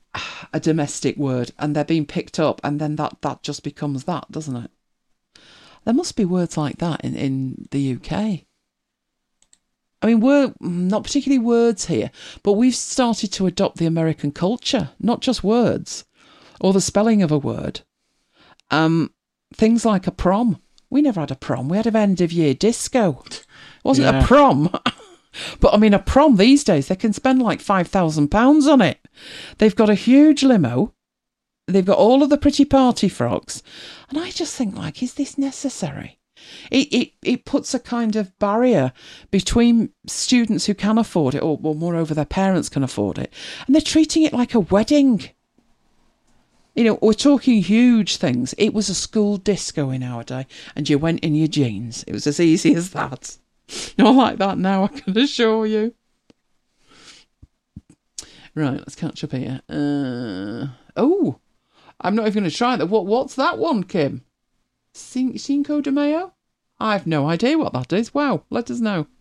a domestic word and they're being picked up, and then that, that just becomes that, doesn't it? There must be words like that in, in the U K. I mean, we're not particularly words here, but we've started to adopt the American culture, not just words or the spelling of a word. Um, things like a prom. We never had a prom. We had an end of year disco. It wasn't yeah. a prom. But I mean, a prom these days, they can spend like five thousand pounds on it. They've got a huge limo. They've got all of the pretty party frocks. And I just think, like, is this necessary? It, it it puts a kind of barrier between students who can afford it, or, or moreover, their parents can afford it. And they're treating it like a wedding. You know, we're talking huge things. It was a school disco in our day, and you went in your jeans. It was as easy as that. Not like that now, I can assure you. Right, let's catch up here. Uh, oh, I'm not even going to try that. What? What's that one, Kim? Cin- Cinco de Mayo? I have no idea what that is. Wow, let us know.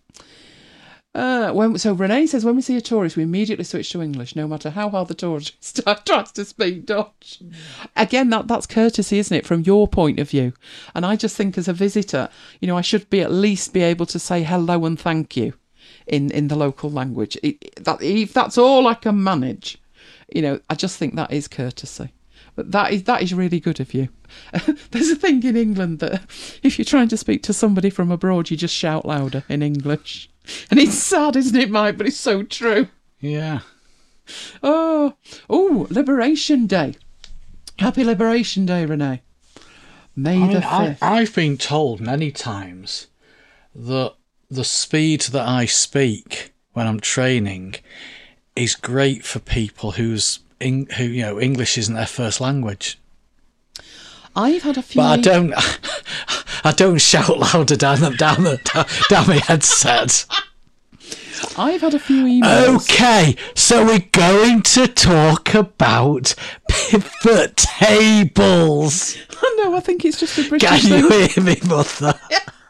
Uh, when, so Renee says, when we see a tourist, we immediately switch to English, no matter how hard the tourist tries to speak Dutch. Again, that, that's courtesy, isn't it, from your point of view? And I just think as a visitor, you know, I should be at least be able to say hello and thank you in, in the local language. It, that, if that's all I can manage, you know, I just think that is courtesy. But that is that is really good of you. There's a thing in England that if you're trying to speak to somebody from abroad, you just shout louder in English. And it's sad, isn't it, Mike? But it's so true. Yeah. Oh, oh, Liberation Day. Happy Liberation Day, Renee. May I mean, the fifth. I, I've been told many times that the speed that I speak when I'm training is great for people whose in, who you know English isn't their first language. I've had a few. But I don't. I don't shout louder down the down the down, down my headset. I've had a few emails. Okay, so we're going to talk about pivot tables. No, I think it's just a British Can thing. you hear me, mother?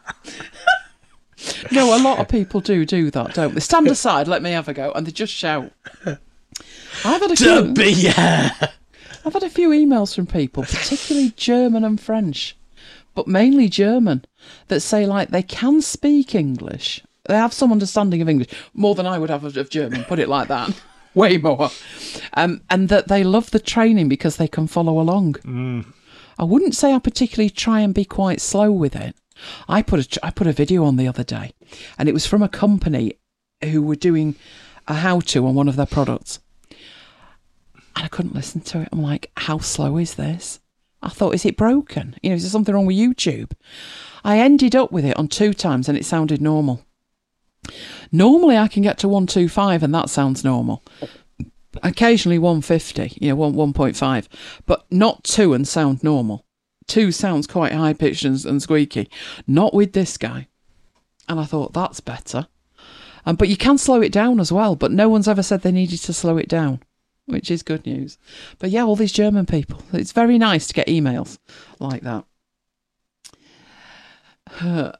No, a lot of people do do that, don't they? Stand aside, let me have a go, and they just shout. I've had a Don't few. be, yeah. I've had a few emails from people, particularly German and French, but mainly German, that say like they can speak English. They have some understanding of English, more than I would have of, of German, put it like that. Way more. Um, and that they love the training because they can follow along. Mm. I wouldn't say I particularly try and be quite slow with it. I put a, I put a video on the other day, and it was from a company who were doing a how-to on one of their products. And I couldn't listen to it. I'm like, how slow is this? I thought, is it broken? You know, is there something wrong with YouTube? I ended up with it on two times and it sounded normal. Normally I can get to one twenty-five and that sounds normal. Occasionally one fifty, you know, one, one point five, but not two and sound normal. Two sounds quite high-pitched and, and squeaky. Not with this guy. And I thought, that's better. Um, but you can slow it down as well, but no one's ever said they needed to slow it down, which is good news. But yeah, all these German people. It's very nice to get emails like that. Uh,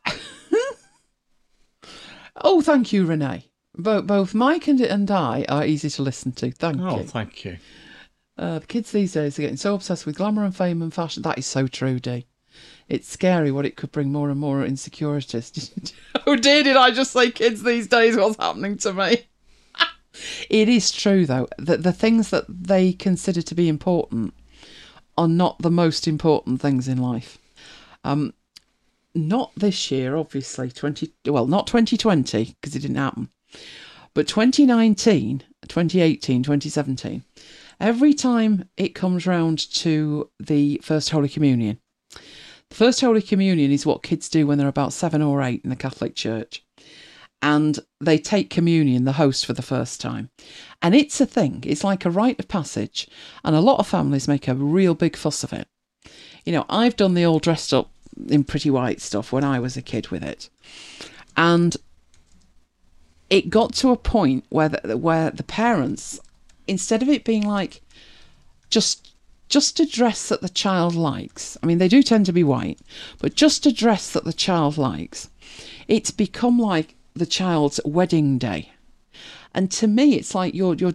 oh, thank you, Renee. Both, both Mike and, and I are easy to listen to. Thank oh, you. Oh, thank you. Uh, the kids these days are getting so obsessed with glamour and fame and fashion. That is so true, Dee. It's scary what it could bring more and more insecurities. Oh dear, did I just say kids these days? What's happening to me? It is true, though, that the things that they consider to be important are not the most important things in life. Um, not this year, obviously. twenty well, not twenty twenty, because it didn't happen. But twenty nineteen, twenty eighteen, twenty seventeen, every time it comes round to the First Holy Communion, the First Holy Communion is what kids do when they're about seven or eight in the Catholic Church. And they take communion, the host, for the first time. And it's a thing. It's like a rite of passage. And a lot of families make a real big fuss of it. You know, I've done the all dressed up in pretty white stuff when I was a kid with it. And it got to a point where the, where the parents, instead of it being like just just a dress that the child likes, I mean, they do tend to be white, but just a dress that the child likes, it's become like the child's wedding day. And to me, it's like you're you're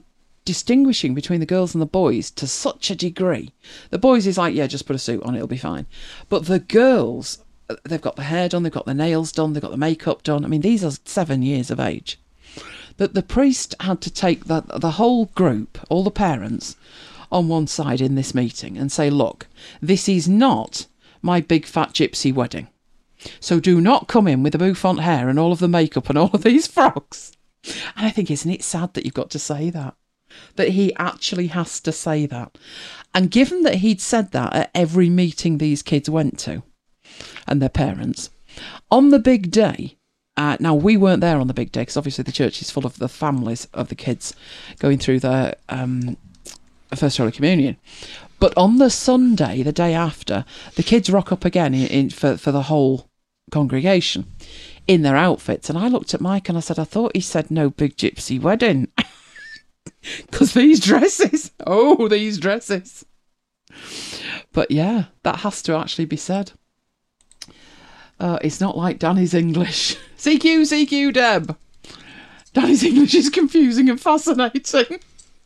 distinguishing between the girls and the boys to such a degree. The boys is like, yeah, just put a suit on, it'll be fine. But the girls, they've got the hair done, they've got the nails done, they've got the makeup done. I mean, these are seven years of age. That the priest had to take the, the whole group, all the parents, on one side in this meeting and say, look, this is not my big fat gypsy wedding. So do not come in with the bouffant hair and all of the makeup and all of these frocks. And I think, isn't it sad that you've got to say that? That he actually has to say that. And given that he'd said that at every meeting these kids went to, and their parents, on the big day, uh, now we weren't there on the big day because obviously the church is full of the families of the kids going through their um, First Holy Communion. But on the Sunday, the day after, the kids rock up again in, in, for, for the whole congregation in their outfits. And I looked at Mike and I said, I thought he said no big gypsy wedding. Because these dresses, oh, these dresses. But yeah, that has to actually be said. Uh, it's not like Danny's English. C Q, C Q, Deb. Danny's English is confusing and fascinating.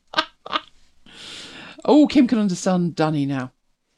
Oh, Kim can understand Danny now.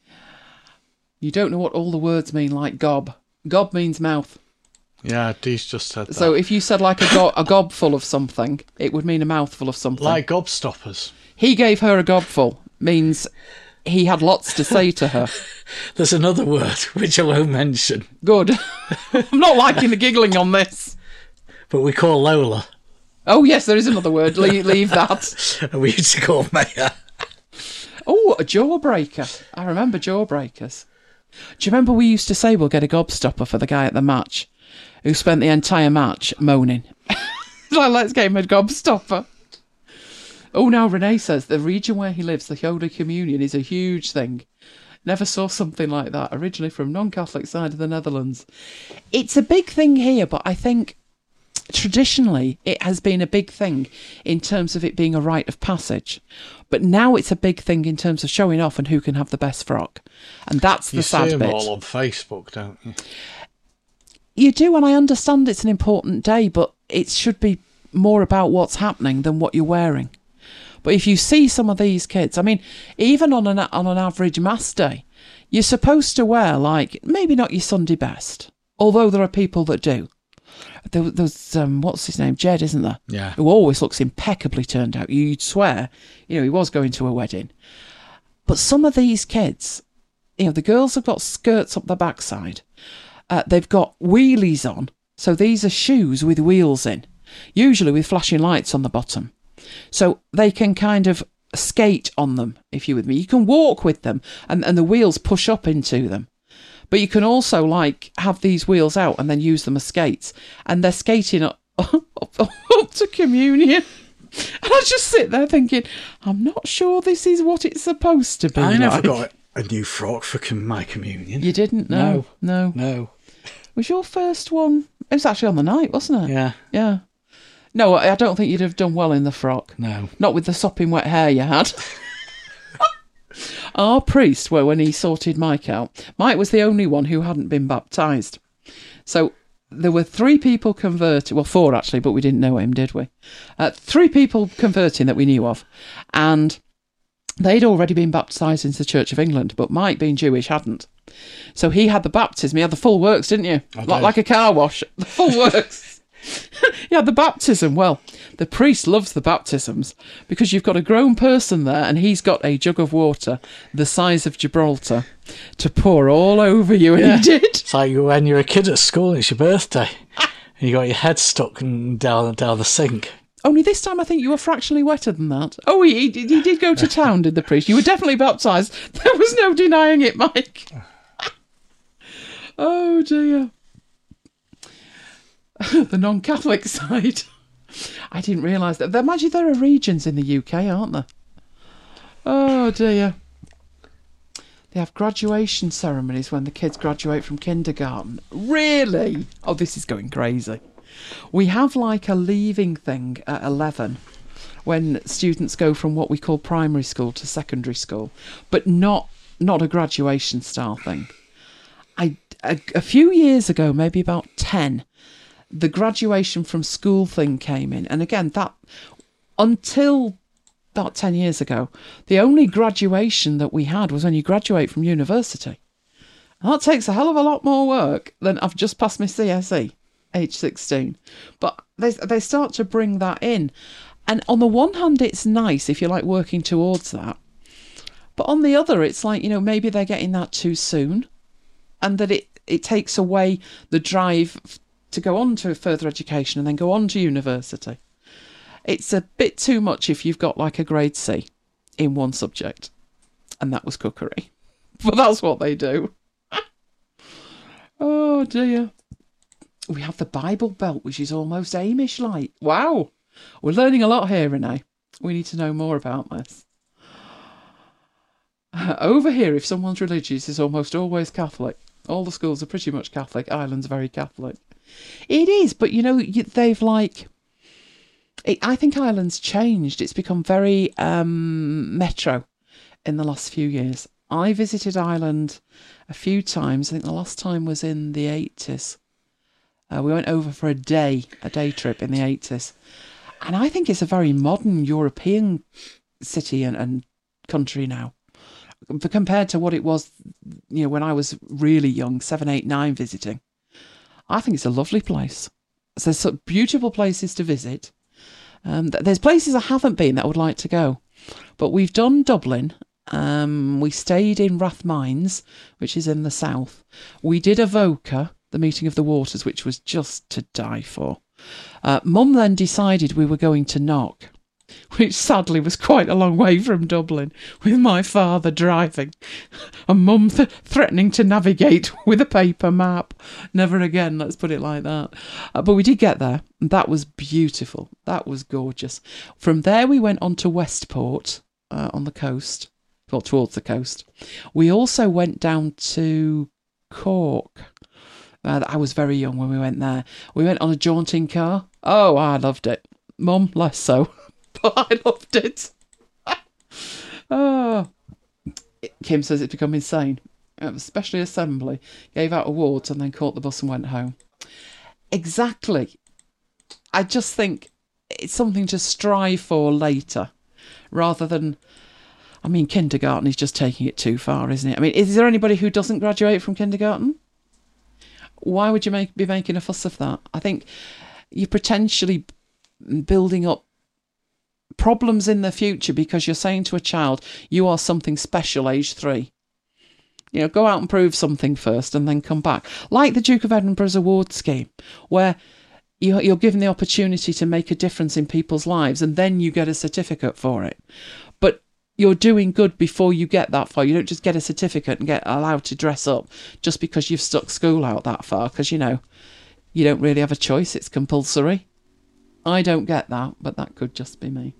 You don't know what all the words mean, like gob. Gob means mouth. Yeah, Dee's just said that. So if you said like a, go- a gob full of something, it would mean a mouthful of something. Like gobstoppers. He gave her a gobful, means he had lots to say to her. There's another word, which I won't mention. Good. I'm not liking the giggling on this. But we call Lola. Oh, yes, there is another word. leave, leave that. We used to call Maya. Oh, a jawbreaker. I remember jawbreakers. Do you remember we used to say we'll get a gobstopper for the guy at the match who spent the entire match moaning? Like, let's get him a gobstopper. Oh, now Renee says the region where he lives, the Holy Communion, is a huge thing. Never saw something like that, originally from non-Catholic side of the Netherlands. It's a big thing here, but I think traditionally it has been a big thing in terms of it being a rite of passage. But now it's a big thing in terms of showing off and who can have the best frock. And that's the you sad see them bit. all on Facebook, don't you? You do, and I understand it's an important day, but it should be more about what's happening than what you're wearing. But if you see some of these kids, I mean, even on an on an average mass day, you're supposed to wear, like, maybe not your Sunday best, although there are people that do. There, there's, um, what's his name, Jed, isn't there? Yeah. Who always looks impeccably turned out. You'd swear, you know, he was going to a wedding. But some of these kids, you know, the girls have got skirts up their backside. Uh, they've got wheelies on. So these are shoes with wheels in, usually with flashing lights on the bottom. So they can kind of skate on them, if you're with me. You can walk with them and, and the wheels push up into them. But you can also, like, have these wheels out and then use them as skates. And they're skating up, up, up to communion. And I just sit there thinking, I'm not sure this is what it's supposed to be. I like. never got a new frock for my communion. You didn't? No. No. No. Was your first one? It was actually on the night, wasn't it? Yeah. Yeah. No, I don't think you'd have done well in the frock. No. Not with the sopping wet hair you had. Our priest, well, when he sorted Mike out, Mike was the only one who hadn't been baptised. So there were three people converting, well, four actually, but we didn't know him, did we? Uh, three people converting that we knew of. And they'd already been baptised into the Church of England, but Mike, being Jewish, hadn't. So he had the baptism. He had the full works, didn't you? Like, like a car wash. The full works. Yeah, the baptism. Well, the priest loves the baptisms because you've got a grown person there and he's got a jug of water the size of Gibraltar to pour all over you, and yeah. He did. It's like when you're a kid at school and it's your birthday and you got your head stuck down, down the sink. Only this time I think you were fractionally wetter than that. Oh, he, he, he did go to town, did the priest. You were definitely baptised. There was no denying it, Mike. Oh, dear. The non-Catholic side. I didn't realise that. Imagine there are regions in the U K, aren't there? Oh, dear. They have graduation ceremonies when the kids graduate from kindergarten. Really? Oh, this is going crazy. We have like a leaving thing at eleven when students go from what we call primary school to secondary school, but not not a graduation style thing. I a, a few years ago, maybe about ten, the graduation from school thing came in. And again, that until about ten years ago, the only graduation that we had was when you graduate from university. And that takes a hell of a lot more work than I've just passed my C S E, age sixteen. But they they start to bring that in. And on the one hand, it's nice if you like working towards that. But on the other, it's like, you know, maybe they're getting that too soon, and that it, it takes away the drive to go on to further education and then go on to university. It's a bit too much if you've got like a grade C in one subject, and that was cookery. But that's what they do. Oh dear. We have the Bible Belt, which is almost Amish-like. Wow. We're learning a lot here, Renee. We need to know more about this. Uh, over here, if someone's religious, it's almost always Catholic. All the schools are pretty much Catholic. Ireland's very Catholic. It is, but you know, you, they've like... It, I think Ireland's changed. It's become very um, metro in the last few years. I visited Ireland a few times. I think the last time was in the eighties. Uh, we went over for a day, a day trip in the eighties. And I think it's a very modern European city and, and country now. Compared to what it was, you know, when I was really young, seven, eight, nine visiting. I think it's a lovely place. So there's some beautiful places to visit. Um, there's places I haven't been that I would like to go. But we've done Dublin. Um, we stayed in Rathmines, which is in the south. We did Avoca, the Meeting of the Waters, which was just to die for. Uh, Mum then decided we were going to Knock, which sadly was quite a long way from Dublin, with my father driving and Mum th- threatening to navigate with a paper map. Never again, let's put it like that. Uh, but we did get there, and that was beautiful. That was gorgeous. From there we went on to Westport, uh, on the coast, well, towards the coast. We also went down to Cork. Uh, I was very young when we went there. We went on a jaunting car. Oh, I loved it. Mum, less so. But I loved it. Oh. Kim says it's become insane. Especially Assembly. Gave out awards and then caught the bus and went home. Exactly. I just think it's something to strive for later. Rather than... I mean, kindergarten is just taking it too far, isn't it? I mean, is there anybody who doesn't graduate from kindergarten? Why would you make, be making a fuss of that? I think you're potentially building up problems in the future because you're saying to a child, you are something special age three. You know, go out and prove something first and then come back. Like the Duke of Edinburgh's award scheme, where you're given the opportunity to make a difference in people's lives and then you get a certificate for it. But you're doing good before you get that far. You don't just get a certificate and get allowed to dress up just because you've stuck school out that far, because, you know, you don't really have a choice. It's compulsory. I don't get that, but that could just be me.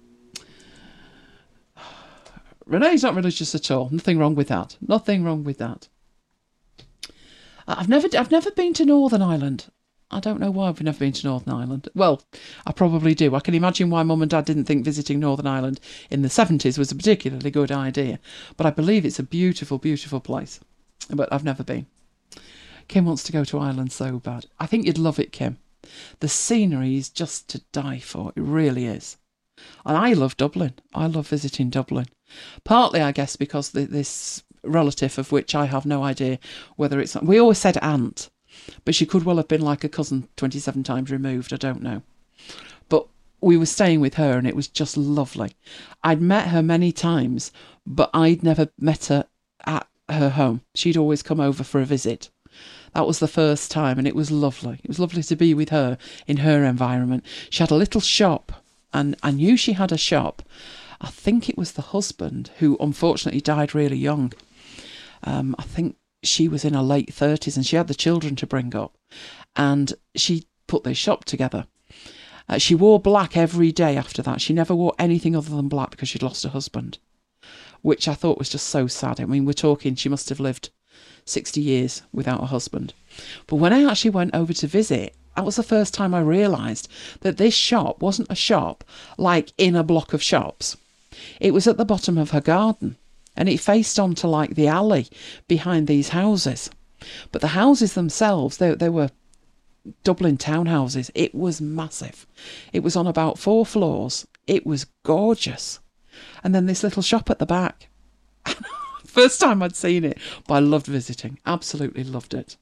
Renee's not religious at all. Nothing wrong with that. Nothing wrong with that. I've never, I've never been to Northern Ireland. I don't know why I've never been to Northern Ireland. Well, I probably do. I can imagine why Mum and Dad didn't think visiting Northern Ireland in the seventies was a particularly good idea. But I believe it's a beautiful, beautiful place. But I've never been. Kim wants to go to Ireland so bad. I think you'd love it, Kim. The scenery is just to die for. It really is. And I love Dublin. I love visiting Dublin. Partly, I guess, because the, this relative of which I have no idea whether it's... We always said aunt, but she could well have been like a cousin twenty-seven times removed. I don't know. But we were staying with her and it was just lovely. I'd met her many times, but I'd never met her at her home. She'd always come over for a visit. That was the first time and it was lovely. It was lovely to be with her in her environment. She had a little shop and I knew she had a shop. I think it was the husband who unfortunately died really young. Um, I think she was in her late thirties and she had the children to bring up. And she put this shop together. Uh, she wore black every day after that. She never wore anything other than black because she'd lost her husband, which I thought was just so sad. I mean, we're talking, she must have lived sixty years without a husband. But when I actually went over to visit, that was the first time I realised that this shop wasn't a shop like in a block of shops. It was at the bottom of her garden and it faced onto like the alley behind these houses. But the houses themselves, they, they were Dublin townhouses. It was massive. It was on about four floors. It was gorgeous. and then this little shop at the back. First time I'd seen it, but I loved visiting. Absolutely loved it.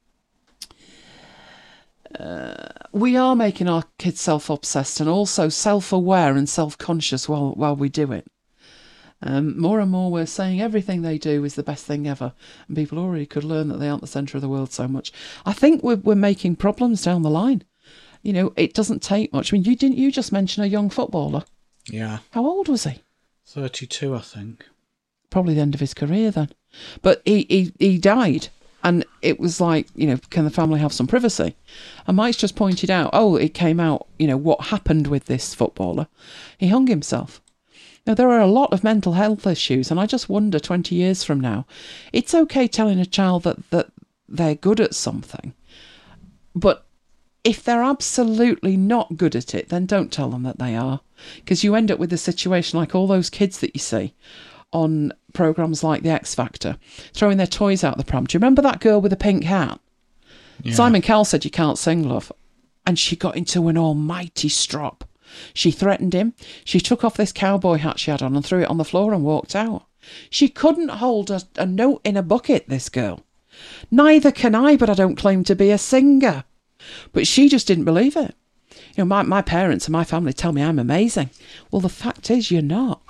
Uh, we are making our kids self-obsessed and also self-aware and self-conscious while while we do it. Um, more and more we're saying everything they do is the best thing ever, and people already could learn that they aren't the centre of the world so much. I think we're, we're making problems down the line. You know, it doesn't take much. I mean, you didn't you just mention a young footballer? Yeah. How old was he? thirty-two, I think. Probably the end of his career then. But he, he, he died, and it was like, you know, can the family have some privacy? And Mike's just pointed out, oh, it came out, you know, what happened with this footballer. He hung himself. Now, there are a lot of mental health issues, and I just wonder, twenty years from now, it's okay telling a child that, that they're good at something, but if they're absolutely not good at it, then don't tell them that they are, because you end up with a situation like all those kids that you see on programmes like The X Factor, throwing their toys out the pram. Do you remember that girl with the pink hat? Yeah. Simon Cowell said, you can't sing, love, and she got into an almighty strop. She threatened him. She took off this cowboy hat she had on and threw it on the floor and walked out. She couldn't hold a, a note in a bucket, this girl. Neither can I, but I don't claim to be a singer. But she just didn't believe it. You know, my, my parents and my family tell me I'm amazing. Well, the fact is you're not.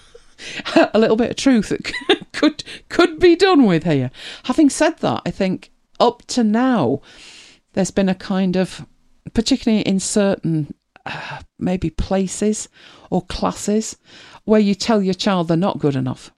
A little bit of truth that could, could be done with here. Having said that, I think up to now, there's been a kind of, particularly in certain Uh, maybe places or classes, where you tell your child they're not good enough.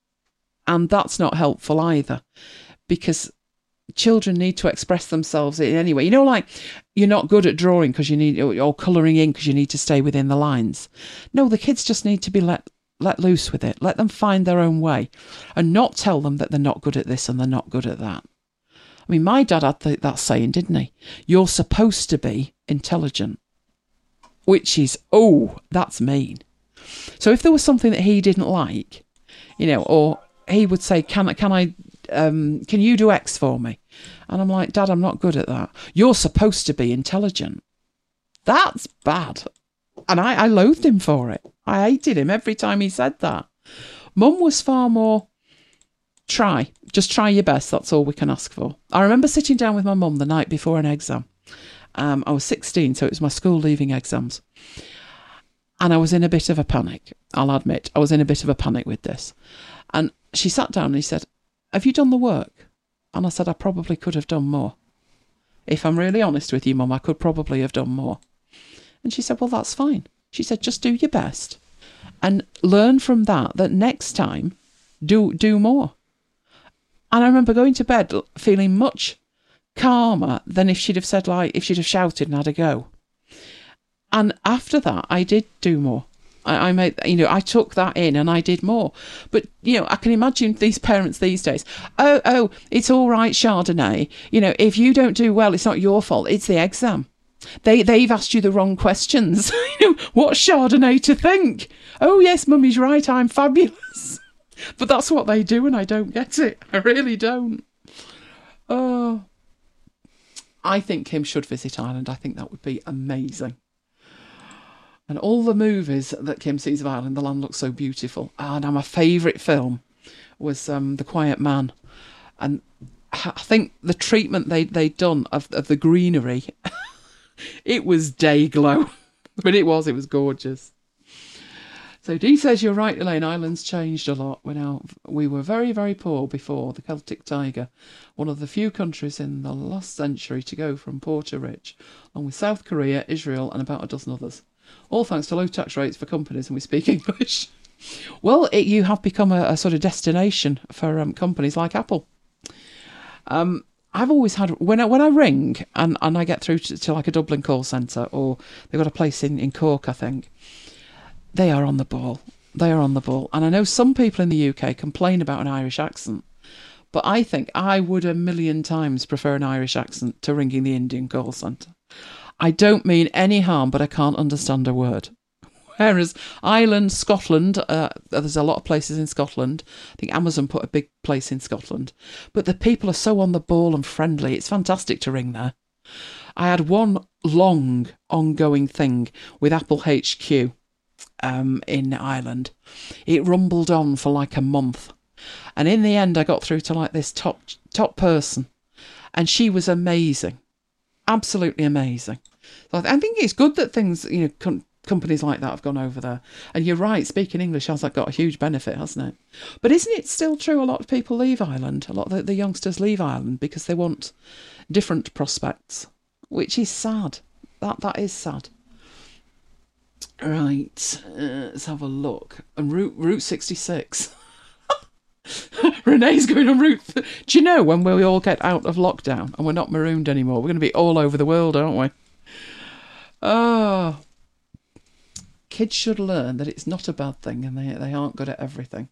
And that's not helpful either, because children need to express themselves in any way. You know, like you're not good at drawing because you need, or colouring in because you need to stay within the lines. No, the kids just need to be let let loose with it. Let them find their own way, and not tell them that they're not good at this and they're not good at that. I mean, my dad had the, that saying, didn't he? You're supposed to be intelligent. Which is, oh, that's mean. So if there was something that he didn't like, you know, or he would say, can, can I, um, can you do X for me? And I'm like, Dad, I'm not good at that. You're supposed to be intelligent. That's bad. And I, I loathed him for it. I hated him every time he said that. Mum was far more, try, just try your best. That's all we can ask for. I remember sitting down with my mum the night before an exam. Um, I was sixteen, so it was my school leaving exams. And I was in a bit of a panic, I'll admit. I was in a bit of a panic with this. And she sat down and he said, have you done the work? And I said, I probably could have done more. If I'm really honest with you, Mum, I could probably have done more. And she said, well, that's fine. She said, just do your best. And learn from that, that next time, do do more. And I remember going to bed feeling much calmer than if she'd have said, like, if she'd have shouted and had a go. And after that, I did do more. I, I made, you know, I took that in and I did more. But, you know, I can imagine these parents these days, oh, oh, it's all right, Chardonnay. You know, if you don't do well, it's not your fault. It's the exam. They, they've asked you the wrong questions. You know, what's Chardonnay to think? Oh, yes, Mummy's right, I'm fabulous. But that's what they do and I don't get it. I really don't. Oh, I think Kim should visit Ireland. I think that would be amazing. And all the movies that Kim sees of Ireland, the land looks so beautiful. Ah, now my favourite film was um, The Quiet Man. And I think the treatment they, they'd done of, of the greenery, it was day glow. But it was, it was gorgeous. So Dee says, you're right, Elaine, Ireland's changed a lot. We're now, we were very, very poor before the Celtic Tiger, one of the few countries in the last century to go from poor to rich, along with South Korea, Israel and about a dozen others. All thanks to low tax rates for companies and we speak English. Well, it, you have become a, a sort of destination for um, companies like Apple. Um, I've always had, when I, when I ring and, and I get through to, to like a Dublin call centre, or they've got a place in, in Cork, I think, they are on the ball. They are on the ball. And I know some people in the U K complain about an Irish accent, but I think I would a million times prefer an Irish accent to ringing the Indian call centre. I don't mean any harm, but I can't understand a word. Whereas Ireland, Scotland, uh, there's a lot of places in Scotland. I think Amazon put a big place in Scotland. But the people are so on the ball and friendly. It's fantastic to ring there. I had one long, ongoing thing with Apple H Q. um, in Ireland. It rumbled on for like a month. And in the end, I got through to like this top top person. And she was amazing. Absolutely amazing. So I think it's good that things, you know, com- companies like that have gone over there. And you're right, speaking English has like, got a huge benefit, hasn't it? But isn't it still true a lot of people leave Ireland? A lot of the, the youngsters leave Ireland because they want different prospects, which is sad. That That is sad. Right, uh, let's have a look. And Route, Route sixty-six. Renee's going on route. Th- Do you know when we all get out of lockdown and we're not marooned anymore? We're going to be all over the world, aren't we? Oh, kids should learn that it's not a bad thing and they they aren't good at everything.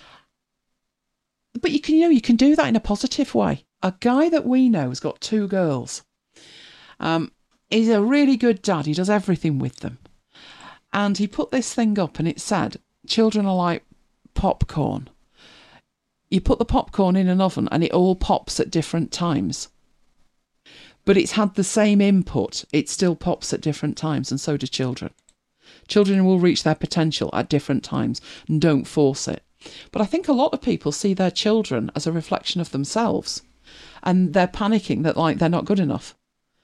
But you can, you know, you can do that in a positive way. A guy that we know has got two girls. Um, he's a really good dad. He does everything with them. And he put this thing up and it said, children are like popcorn. You put the popcorn in an oven and it all pops at different times. But it's had the same input. It still pops at different times, and so do children. Children will reach their potential at different times, and don't force it. But I think a lot of people see their children as a reflection of themselves, and they're panicking that like they're not good enough.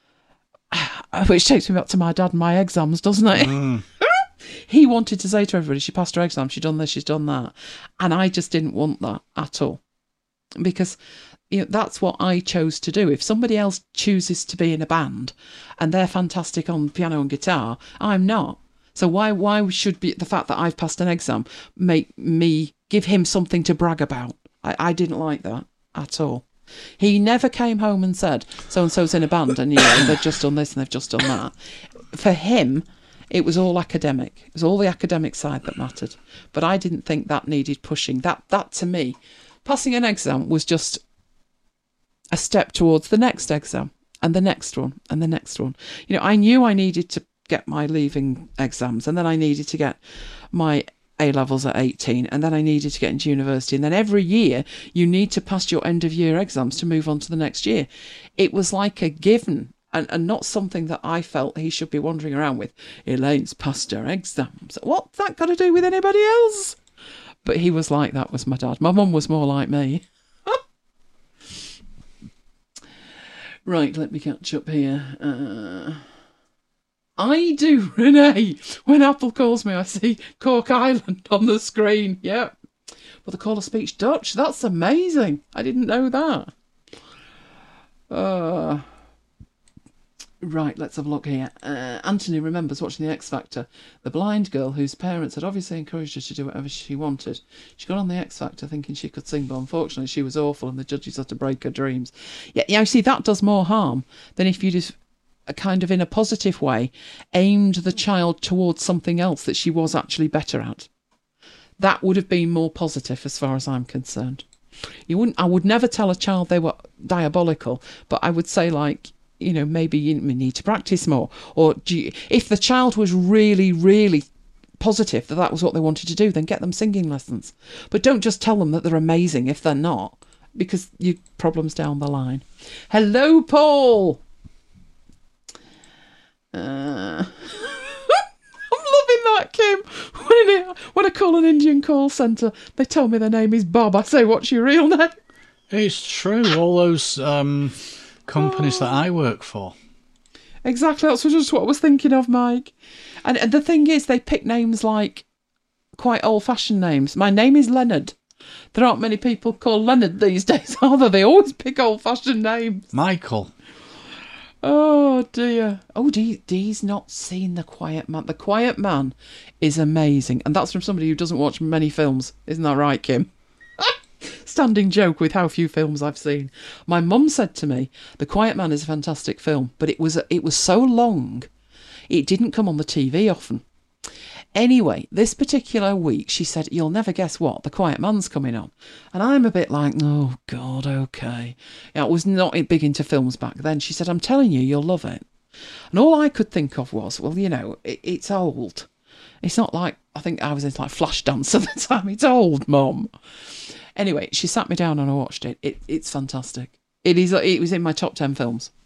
Which takes me back to my dad and my exams, doesn't it? Mm. He wanted to say to everybody, she passed her exam, she's done this, she's done that. And I just didn't want that at all. Because, you know, that's what I chose to do. If somebody else chooses to be in a band and they're fantastic on piano and guitar, I'm not. So why why should be the fact that I've passed an exam make me give him something to brag about? I, I didn't like that at all. He never came home and said, so-and-so's in a band and, you know, they've just done this and they've just done that. For him, it was all academic. It was all the academic side that mattered. But I didn't think that needed pushing. That, that to me, passing an exam was just a step towards the next exam and the next one and the next one. You know, I knew I needed to get my leaving exams and then I needed to get my A-levels at eighteen and then I needed to get into university. And then every year you need to pass your end of year exams to move on to the next year. It was like a given. And, and not something that I felt he should be wandering around with. Elaine's passed her exams. What's that got to do with anybody else? But he was like that, was my dad. My mum was more like me. Right, let me catch up here. Uh, I do, Renee. When Apple calls me, I see Cork Island on the screen. Yep. But the caller speaks Dutch. That's amazing. I didn't know that. Uh... Right, let's have a look here. Uh, Anthony remembers watching The X Factor. The blind girl whose parents had obviously encouraged her to do whatever she wanted. She got on The X Factor thinking she could sing, but unfortunately she was awful and the judges had to break her dreams. Yeah, yeah, see, that does more harm than if you just, uh, kind of in a positive way, aimed the child towards something else that she was actually better at. That would have been more positive as far as I'm concerned. You wouldn't. I would never tell a child they were diabolical, but I would say, like, you know, maybe you need to practice more. Or do you, if the child was really, really positive that that was what they wanted to do, then get them singing lessons. But don't just tell them that they're amazing if they're not, because you problems down the line. Hello, Paul. Uh, I'm loving that, Kim. When, it, when I call an Indian call centre, they tell me their name is Bob. I say, what's your real name? It's true. All those um, companies oh. that I work for. Exactly. That's just what I was thinking of, Mike. And, and the thing is, they pick names like quite old-fashioned names. My name is Leonard. There aren't many people called Leonard these days, are there? They always pick old-fashioned names. Michael. Oh, dear. Oh, Dee, Dee's not seen The Quiet Man. The Quiet Man is amazing. And that's from somebody who doesn't watch many films. Isn't that right, Kim? Standing joke with how few films I've seen. My mum said to me, The Quiet Man is a fantastic film, but it was it was so long, it didn't come on the T V often. Anyway, this particular week, she said, you'll never guess what, The Quiet Man's coming on. And I'm a bit like, oh, God, okay. Yeah, I was not big into films back then. She said, I'm telling you, you'll love it. And all I could think of was, well, you know, it, it's old. It's not like, I think I was into like Flashdance at the time. It's old, Mum. Anyway, she sat me down and I watched it. It it's fantastic. It is. It was in my top ten films.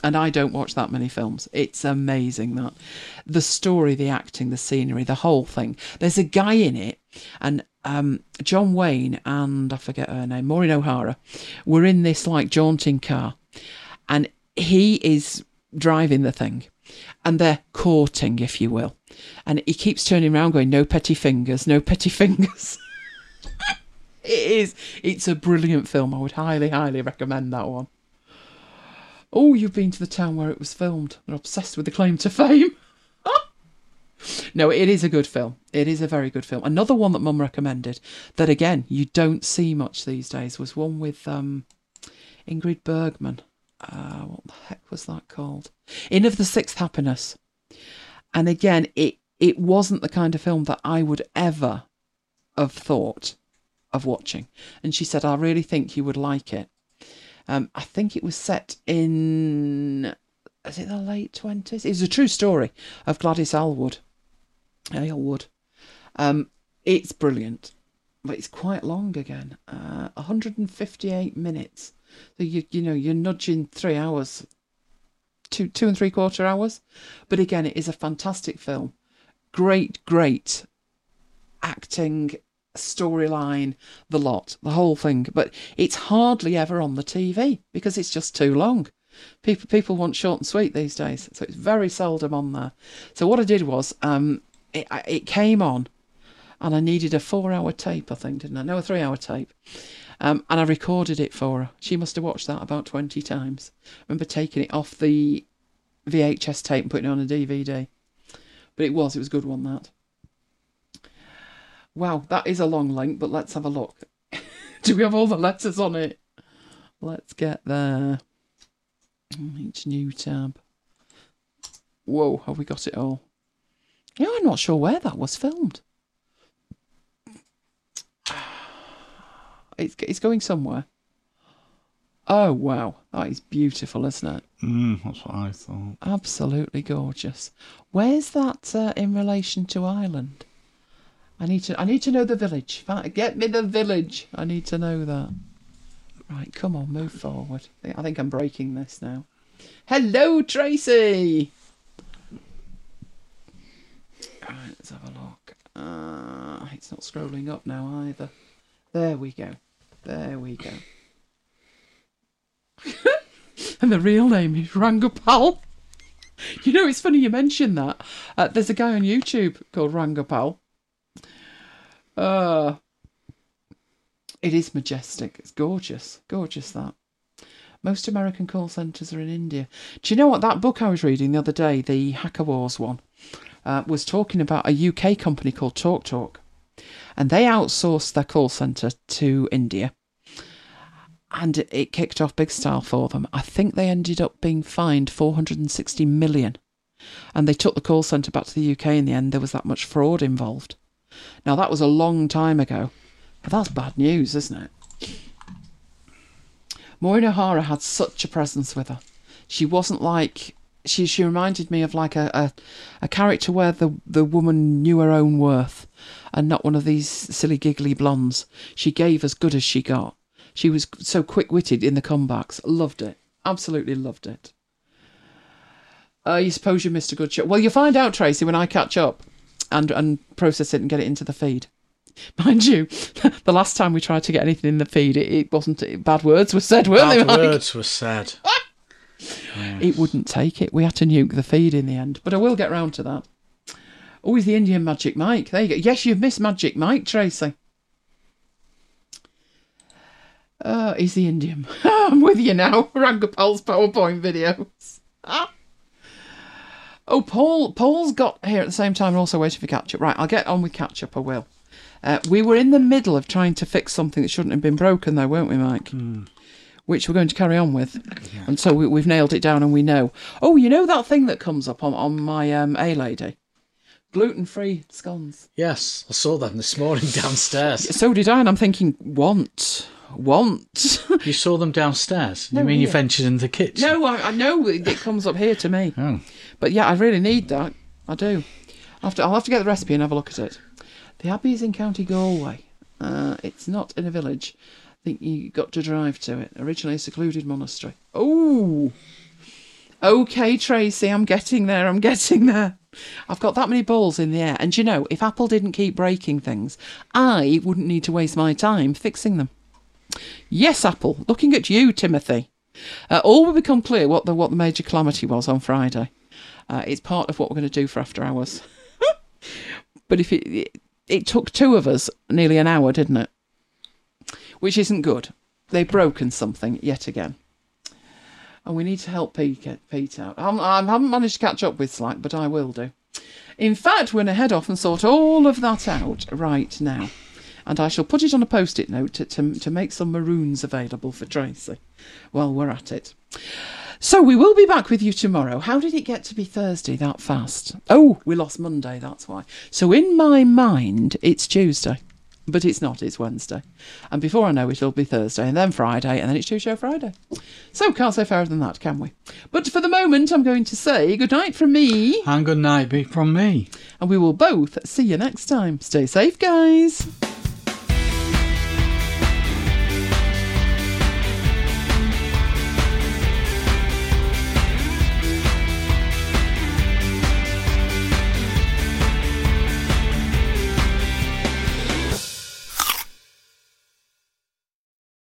And I don't watch that many films. It's amazing, that. The story, the acting, the scenery, the whole thing. There's a guy in it, and um, John Wayne and, I forget her name, Maureen O'Hara, were in this, like, jaunting car. And he is driving the thing. And they're courting, if you will. And he keeps turning around going, no petty fingers, no petty fingers. It is. It's a brilliant film. I would highly, highly recommend that one. Oh, you've been to the town where it was filmed. They're obsessed with the claim to fame. No, it is a good film. It is a very good film. Another one that Mum recommended that, again, you don't see much these days was one with um, Ingrid Bergman. Uh, what the heck was that called? Inn of the Sixth Happiness. And again, it, it wasn't the kind of film that I would ever have thought of watching. And she said, I really think you would like it. Um, I think it was set in, is it the late twenties? It was a true story of Gladys Aylward. Aylward. Um, it's brilliant, but it's quite long again. Uh, one hundred fifty-eight minutes. So you you know you're nudging three hours, two two and three quarter hours. But again, it is a fantastic film. Great, great acting, storyline, the lot, the whole thing. But it's hardly ever on the T V because it's just too long. People people want short and sweet these days, so it's very seldom on there. So what I did was, um, it it came on, and I needed a four-hour tape, I think, didn't I? No, a three-hour tape. Um, and I recorded it for her. She must have watched that about twenty times. I remember taking it off the V H S tape and putting it on a D V D. But it was, it was a good one, that. Wow, that is a long link, but let's have a look. Do we have all the letters on it? Let's get there. Each new tab. Whoa, have we got it all? Yeah, I'm not sure where that was filmed. It's it's going somewhere. Oh, wow. That is beautiful, isn't it? Mm, that's what I thought. Absolutely gorgeous. Where's that uh, in relation to Ireland? I need to I need to know the village. Get me the village. I need to know that. Right, come on, move forward. I think I'm breaking this now. Hello, Tracy! Right, let's have a look. Uh, it's not scrolling up now either. There we go. There we go. And the real name is Rangopal. You know, it's funny you mentioned that. Uh, there's a guy on YouTube called Rangopal. Uh, it is majestic. It's gorgeous. Gorgeous, that. Most American call centres are in India. Do you know what? That book I was reading the other day, the Hacker Wars one, uh, was talking about a U K company called TalkTalk. And they outsourced their call centre to India. And it kicked off big style for them. I think they ended up being fined four hundred sixty million. And they took the call centre back to the U K in the end. There was that much fraud involved. Now, that was a long time ago. But that's bad news, isn't it? Maureen O'Hara had such a presence with her. She wasn't like... She she reminded me of like a, a, a character where the, the woman knew her own worth and not one of these silly giggly blondes. She gave as good as she got. She was so quick-witted in the comebacks. Loved it. Absolutely loved it. Uh, you suppose you missed a good show? Well, you'll find out, Tracy, when I catch up and, and process it and get it into the feed. Mind you, the last time we tried to get anything in the feed, it, it wasn't... It, bad words were said, weren't bad they, Mike? Bad words were said. Yes. It wouldn't take it. We had to nuke the feed in the end. But I will get round to that. Oh, he's the Indian Magic Mike. There you go. Yes, you've missed Magic Mike, Tracy. Uh, he's the Indian. I'm with you now. Rangopal's PowerPoint videos. Ah. Oh, Paul. Paul's got here at the same time and also waiting for catch-up. Right, I'll get on with catch-up, I will. Uh, we were in the middle of trying to fix something that shouldn't have been broken, though, weren't we, Mike? Mm. Which we're going to carry on with. Yeah. And so we, we've nailed it down and we know. Oh, you know that thing that comes up on, on my um, A-Lady? Gluten-free scones. Yes, I saw them this morning downstairs. So did I, and I'm thinking, want, want. You saw them downstairs? No, you mean here. you ventured in the kitchen? No, I, I know it comes up here to me. Oh. But yeah, I really need that. I do. I'll have to, I'll have to get the recipe and have a look at it. The Abbey is in County Galway. Uh, it's not in a village. I think you got to drive to it. Originally a secluded monastery. Oh! Okay, Tracy, I'm getting there, I'm getting there. I've got that many balls in the air. And you know, if Apple didn't keep breaking things, I wouldn't need to waste my time fixing them. Yes, Apple, looking at you, Timothy. Uh, all will become clear what the what the major calamity was on Friday. Uh, it's part of what we're going to do for After Hours. But if it, it it took two of us nearly an hour, didn't it? Which isn't good. They've broken something yet again. And we need to help Pete, Pete out. I haven't, I haven't managed to catch up with Slack, but I will do. In fact, we're going to head off and sort all of that out right now. And I shall put it on a post-it note to, to, to make some maroons available for Tracy while we're at it. So we will be back with you tomorrow. How did it get to be Thursday that fast? Oh, we lost Monday, that's why. So in my mind, it's Tuesday. But it's not, it's Wednesday. And before I know it, it'll be Thursday, and then Friday, and then it's Two-Show Friday. So, can't say fairer than that, can we? But for the moment, I'm going to say good night from me. And good night be from me. And we will both see you next time. Stay safe, guys.